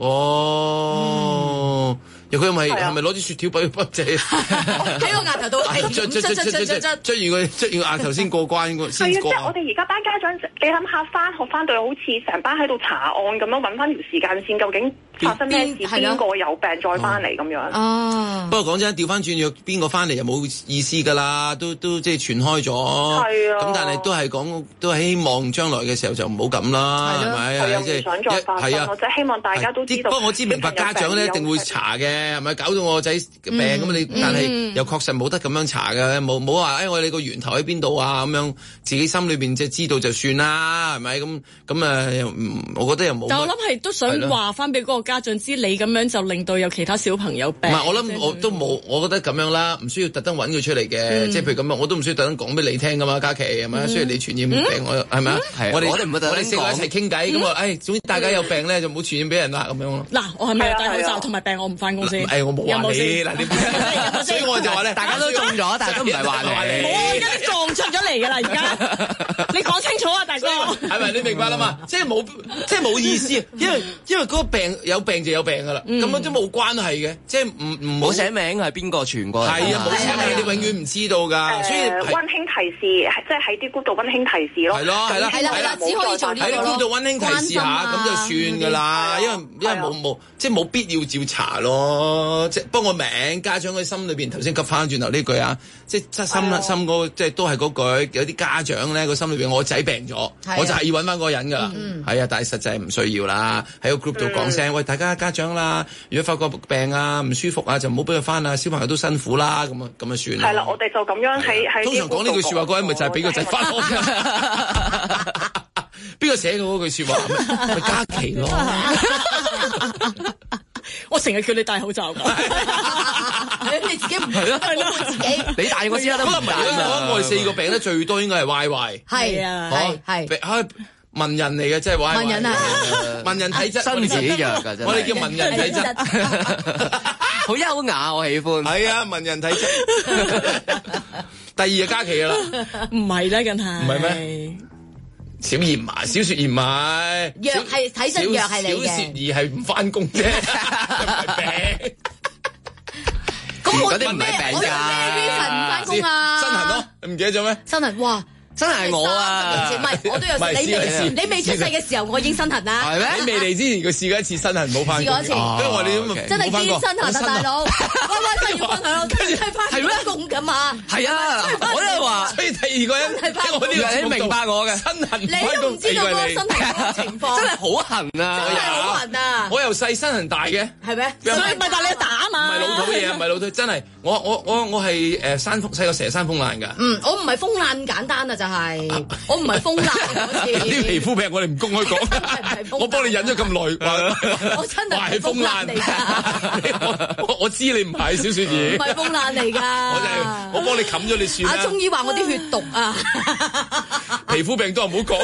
E: 哦。佢係咪攞啲雪條俾佢筆啫？
B: 喺個額頭度係
E: 捽完個額頭先過關先過。
I: 係啊，即係我哋而家班家長，你諗下翻學翻到好似成班喺度查案咁樣，揾翻條時間線，究竟發生咩事？邊個有病再翻嚟咁樣？
B: 哦。
E: 不過講真，調翻轉約邊個翻嚟又冇意思㗎啦，都即係傳開咗。
I: 係啊。
E: 咁但係都係講，都係希望將來嘅時候就唔好咁啦，係咪？
I: 係啊，唔想再發生咯，即係希望大家都知道。
E: 不過我知明白家長咧一定會查嘅。係咪搞到我個仔病咁你？但係又確實冇得咁樣查嘅，冇話我哋個源頭喺邊度啊咁樣，自己心裏邊即係知道就算啦，係咪咁我覺得又冇。
D: 但我諗係都想話翻俾嗰個家長知，你咁樣就令到有其他小朋友病。
E: 唔係，我諗我都冇，我覺得咁樣啦，唔需要特登揾佢出嚟嘅，即係譬如咁樣，我都唔需要特登講俾你聽噶嘛，嘉琪係咪？雖然你傳染病，我係咪啊？我哋四個一齊傾偈咁啊，總之大家有病咧就唔好傳染俾人啦咁樣咯。
D: 嗱，我係咪有戴口罩同埋病我唔翻公司？
E: 我冇話你嗱，所以我就話咧，
H: 大家都中咗，但係都唔係話你。
D: 冇啊，而家啲撞出咗嚟㗎啦，而家你講清楚啊，大哥。
E: 係咪你明白啦嘛？即係冇意思，因為嗰個病有病就有病㗎啦，咁樣都冇關係嘅，即係唔好
H: 寫名係邊個傳過嚟？
E: 係啊，冇寫名你永遠唔知道㗎，所以
I: 溫馨提示，即係喺啲 group 度溫馨提示咯。
E: 係啦，
B: 只可以做呢個咯。
E: 喺啲 group 度溫馨提示下，咁就算㗎啦，因為冇即係冇必要照查咯。即係不過名家長嘅心裏邊，頭先急翻轉頭呢句啊，即係心嗰即係都係嗰句，有啲家長咧個心裏邊，我仔病咗，我就係要揾翻嗰個人㗎啦。係啊，但係實際唔需要啦。喺個 group 度講聲，喂，大家家長啦，如果發覺病啊唔舒服啊，就唔好俾佢翻啦。小朋友都辛苦啦，咁啊算啦。
I: 係啦，我哋就咁樣喺
E: 通常講呢句説話嗰人咪就係俾個仔翻學㗎。邊個寫嘅嗰句説話？咪嘉琪咯。
D: 我成日叫你戴口罩㗎，
B: 你自己唔係咯，自己
H: 你戴我先啦。
E: 可能唔係我哋四個病得最多應該係 Y，
B: 係啊，係
E: 文人嚟嘅，即係 Y。文人啊，文人體質，
H: 身子一樣㗎，真係。
E: 我哋叫文人體質，
H: 好優雅，我喜歡。
E: 係啊，文人體質。第二就嘉琪㗎啦，
D: 唔係啦，梗係。
E: 唔係咩？小嚴啊，小雪嚴咪
B: 弱係體質弱係你嘅，
E: 小雪兒係唔翻工啫，唔係病。
B: 咁我
H: 啲唔係病㗎。
B: 咩 reason 唔翻工啊？
E: 身痕咯，唔記得咗咩？
B: 身痕哇！
H: 真係我啊！
B: 唔係，我都有。你未出世嘅時候，我已經身痕啦。
E: 係咩？你未嚟之前，佢試過一次身痕，冇翻工。
B: 試過一次，
E: 跟住我哋
B: 真係堅身痕啊，大佬！真係要分享，跟住係翻工㗎嘛。
H: 係啊，我都係話。
E: 所以第二個人聽我呢個，
H: 你明白我嘅
E: 身痕。
B: 你都唔知道嗰個身痕情況。
H: 真係好痕啊！
B: 真係好痕啊！
E: 我由細身痕大嘅，
B: 係咩？
D: 所以咪但係你膽嘛。
E: 唔係老土嘢，唔係老土，真係我係細個成日生風爛㗎。
B: 我唔係風爛簡單啊，就係我唔係風爛嗰次。
E: 啲皮膚病我哋唔公開講，我幫你忍咗咁耐，
B: 我真係風爛嚟㗎。
E: 我知你唔係小雪兒，
B: 唔係風爛嚟㗎。
E: 我幫你冚咗你算啦。
B: 阿中醫話我啲血毒啊，
E: 皮膚病都唔好講。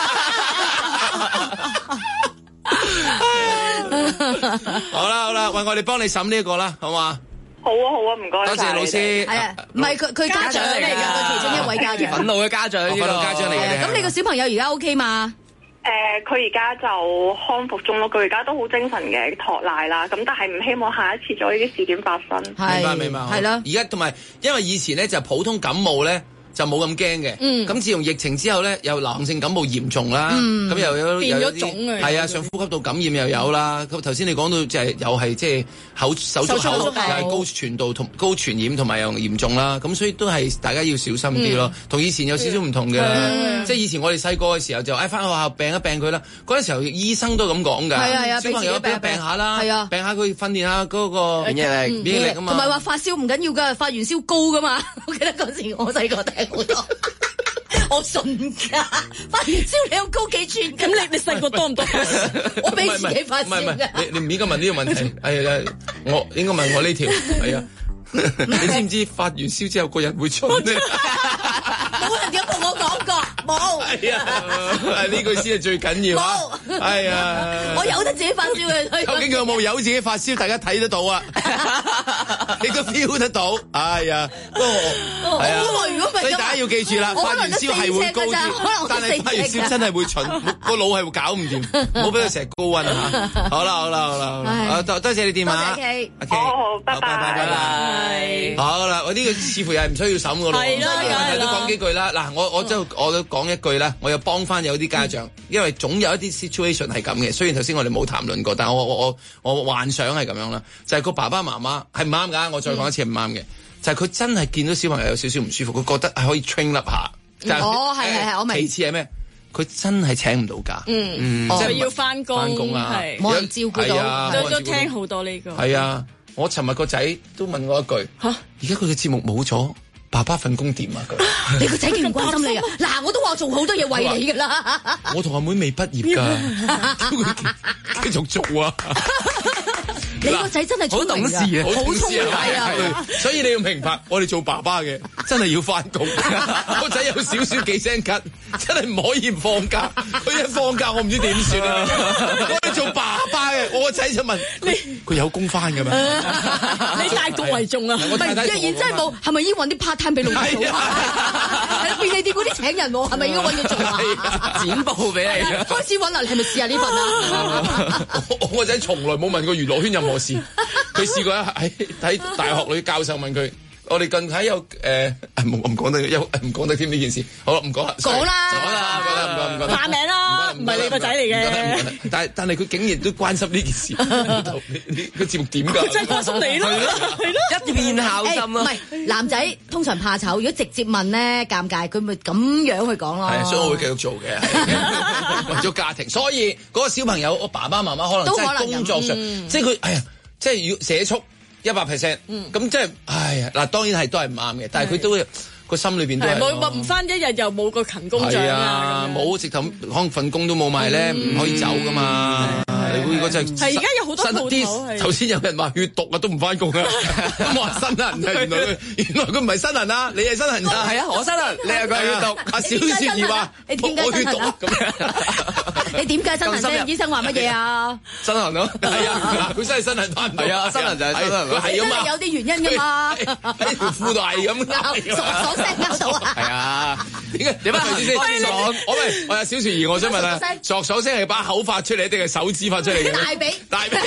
E: 好啦，喂，我哋幫你審呢一個啦，好嘛？
I: 好啊，唔該。
E: 多謝老師。
B: 係啊，唔係佢家長嚟㗎，佢其中一位家長。
H: 憤怒嘅家長，
E: 憤怒家長嚟嘅。
B: 咁你個小朋友而家 OK 嘛？
I: 佢而家就康復中咯，佢而家都好精神嘅，托奶啦。咁但係唔希望下一次再呢啲事件發生。
E: 明白。
B: 係咯。
E: 而家同埋，因為以前咧就普通感冒咧。就冇咁驚嘅，咁自從疫情之後咧，又流行性感冒嚴重啦，咁又有
D: 變咗種
E: 係啊，上呼吸道感染又有啦。咁頭先你講到就係又係即係手足口又係高傳導同高傳染同埋又嚴重啦，咁所以都係大家要小心啲咯。同以前有少少唔同嘅，即係以前我哋細個嘅時候就翻學校病一病佢啦，嗰陣時候醫生都咁講㗎，
B: 係啊，
E: 小朋友病下啦，
B: 係啊，
E: 病下佢訓練下嗰個免疫力啊嘛，
B: 同埋話發燒唔緊要㗎，發完燒高㗎嘛，我記得嗰時我細個聽好多。我信㗎，發完燒你有高幾寸？
D: 咁你細個多唔多發燒？
B: 我俾自己發燒㗎。
E: 你唔應該問呢個問題。我應該問我呢條。係啊，你知唔知發完燒之後個人會蠢咧？
B: 冇人咁同我講過，冇。
E: 係啊，呢句先係最緊要啊！係啊，
B: 我由得自己發燒嘅。
E: 究竟佢有冇由自己發燒？大家睇得到啊！你都 feel 得到。係啊，不過係啊，所以大家要記住啦，發完燒係會高啲，但係發完燒真係會蠢，個腦係會搞唔掂，唔好俾佢成日高溫嚇。好啦，多謝你電話。
I: 好，拜拜。
E: 好啦，我呢個似乎又係唔需要審㗎咯。
D: 係啦，
E: 都講幾句啦。嗱，我都講一句啦，我又幫翻有啲家長，因為總有一啲 situation 係咁嘅。雖然頭先我哋冇談論過，但係我幻想係咁樣啦，就係個爸爸媽媽係唔啱㗎。我再講一次唔啱嘅，就係佢真係見到小朋友有少少唔舒服，佢覺得係可以 train up 下。
B: 係，我明。
E: 其次係咩？佢真係請唔到假，
D: 即係要翻工
E: 啊，
B: 冇人照顧到，
D: 都聽好多呢個。
E: 係啊，我尋日個仔都問我一句，而家佢嘅節目冇咗。爸爸份工點啊？佢
B: 你個仔幾唔關心你啊？嗱，我都話做好多嘢為你㗎啦。
E: 我同阿妹未畢業㗎，叫佢繼續做啊！
B: 你個仔真係
H: 好懂事啊，
B: 好聰明啊！
E: 所以你要明白，我哋做爸爸嘅真係要翻工。個仔有少少幾聲咳，真係唔可以唔放假。佢一放假，我唔知點算啊！我哋做爸爸嘅，我個仔就問佢有工翻㗎咩？
D: 你大局為重啊！
B: 唔係，若然真係冇，係咪應揾啲 part time 俾老細做啊？係便利店嗰啲請人喎，係咪應該揾佢做啊？
H: 剪報俾你，
B: 開始揾啦，你係咪試下呢份啊？
E: 我個仔從來冇問過娛樂圈任何事，佢試過喺大學裏教授問佢，我哋近排有唔講得添呢件事，好啦，唔講啦，
B: 講啦，
E: 唔講，
D: 化名啦，唔係你個仔嚟嘅，
E: 但係佢竟然都關心呢件事，個節目點㗎？
D: 真係關心你咯，係咯，
H: 一片孝心啊！
B: 唔係男仔通常怕醜，如果直接問咧尷尬，佢咪咁樣去講咯。
E: 係，所以我會繼續做嘅，為咗家庭。所以嗰個小朋友，我爸爸媽媽可能真係工作上，即係佢，即係要寫速100%，咁即係，嗱，當然係都係唔啱嘅，但係佢都個心裏邊都係
D: 冇唔翻一日又冇個勤工獎啊，
E: 冇直頭可能份工都冇埋咧，唔可以走噶嘛。你嗰陣
D: 係而家有好多鋪頭，
E: 頭先有人話血毒啊，都唔翻工啊，咁我話新人啊，原來佢唔係新人啊，你係新人啊，
H: 係啊，我新人，你係個血毒。
E: 阿小雪兒話我血毒咁，
B: 你點解新人啫？醫生話乜嘢啊？
E: 新人咯，係啊，佢真係新人翻唔到，
H: 係啊，新人就係新人，
E: 係啊嘛，
B: 有啲原因㗎嘛，
E: 喺條褲度係咁
B: 爽聲拗到啊！
E: 係啊，點解先？我阿小雪兒，我想問啊，爽聲係把口發出嚟，定係手指發出嚟嘅？大髀，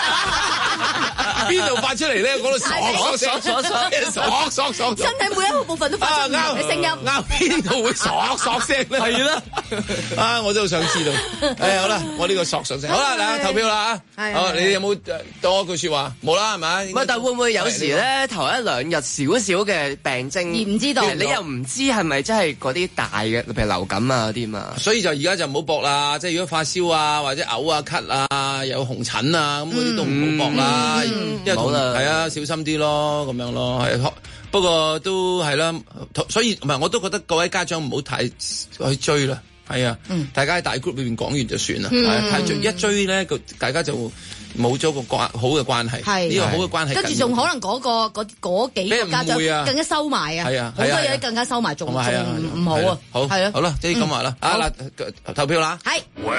E: 邊度發出嚟咧？嗰度爽，
B: 身體每一個部分都發出唔同嘅聲音。
E: 邊度會爽聲咧？
H: 係啦，
E: 啊，我都好想知道。好啦，我呢個索上先。好啦，嗱，投票啦嚇。好，你哋有冇多句説話？冇啦，係咪？
H: 唔係，但會唔會有時咧頭一兩日少少嘅病徵
B: 而唔知道，
H: 你又唔知係咪真係嗰啲大嘅，譬如流感啊嗰啲嘛？
E: 所以就而家就唔好搏啦。即係如果發燒啊，或者嘔啊、咳啊、有紅疹啊，咁嗰啲都唔好搏啦。因為係啊，小心啲咯，咁樣咯。係，不過都係啦。所以唔係，我都覺得各位家長唔好太去追啦。係啊，大家喺大 group 裏邊講完就算啦。太追一追咧，大家就冇咗個好嘅關係。呢個好嘅關係，
B: 跟住仲可能嗰幾個家長更加收埋啊。係啊，好多嘢更加收埋，仲唔好啊。
E: 好，係啊，好啦，即係咁話啦。啊嗱，投票啦。係。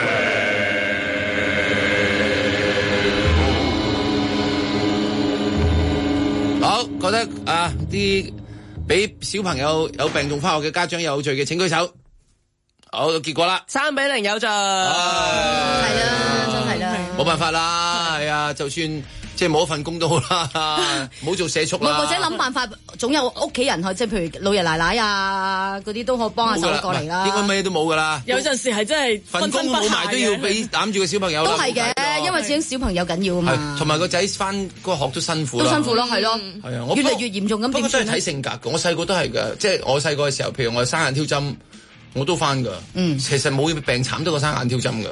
E: 好，覺得啲俾小朋友有病仲返學嘅家長有罪嘅，請舉手。好，結果啦，3-0有罪。係
B: 啦，真係啦，
E: 冇辦法啦，係啊，就算即係冇一份工都好啦，唔好做社畜啦。
B: 或者諗辦法，總有屋企人去，即係譬如老爺奶奶啊嗰啲都可以幫下手過嚟啦。
E: 應該咩都冇噶啦。
D: 有陣時係真係
E: 份工冇埋都要俾攬住個小朋友。
B: 都係嘅，因為始終小朋友緊要啊嘛。
E: 同埋個仔翻個學都辛苦啦。
B: 都辛苦咯，係咯。
E: 係啊，
B: 越嚟越嚴重咁。
E: 不過真係睇性格嘅，我細個都係嘅，即係我細個嘅時候，譬如我生眼挑針。我都翻噶，其實冇病慘得過生眼挑針噶。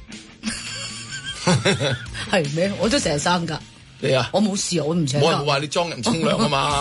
B: 係咩？我都成日生噶。
E: 你啊？
B: 我冇事，我唔請。
E: 冇人話你裝人沖涼啊嘛。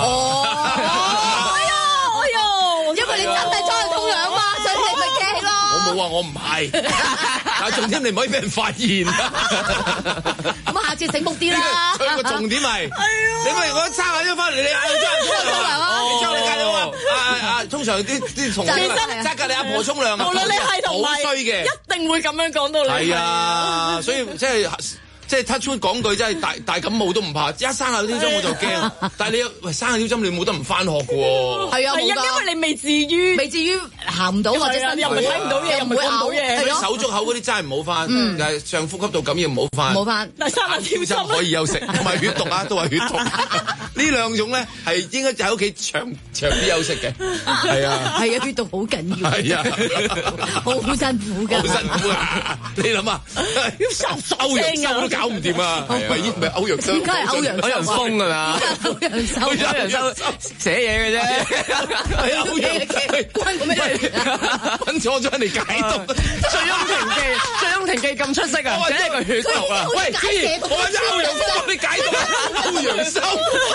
B: 因為你真係裝人沖涼嘛，所以你咪驚咯。
E: 我冇話我唔係，但係重點你唔可以俾人發現。
B: 咁下次醒目啲啦。
E: 所以個重點係，你咪我生眼咗翻嚟，你嗌佢裝人沖涼啊？你裝你隔籬啊？通常啲同事揸隔你阿婆沖涼啊，
D: 無論你係同埋，
E: 好衰嘅，
D: 一定會咁樣講到你。
E: 係啊，所以即係 touch wood 講句，真係大感冒都唔怕，一生眼挑針我就驚。但係你生眼挑針，你冇得唔翻學嘅喎。
B: 係啊，
D: 因為你未至於行唔到，或者又唔係睇唔到嘢，又唔會講到嘢。
E: 手足口嗰啲真係唔好翻，但係上呼吸道感染唔好翻。
B: 冇翻，
D: 但係生眼挑針
E: 可以休息，同埋血毒啊，都係血毒。呢兩種咧係應該就喺屋企長啲休息嘅。係啊，
B: 係啊，血毒好緊要。
E: 係啊，
B: 好辛苦㗎。
E: 好辛苦啊！你諗啊，歐陽修都搞唔掂啊！咪歐陽修，
B: 應該係歐陽
H: 鋒㗎嘛？
B: 歐陽修
H: 寫嘢嘅啫，
E: 係歐陽
B: 關個咩事？
E: 揾錯咗人嚟解讀《
H: 醉翁亭記》咁出色啊！寫一個血毒啊！
E: 喂，我揾歐陽鋒幫你解讀歐陽修。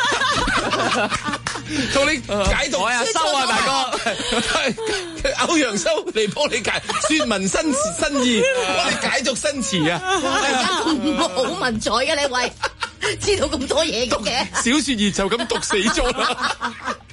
E: 同你解讀
H: 啊，修啊，大哥，
E: 歐陽修嚟幫你解説文新意，幫你解讀新詞啊！
B: 咁好文采嘅你喂，知道咁多嘢嘅，
E: 小説熱就咁讀死咗啦〜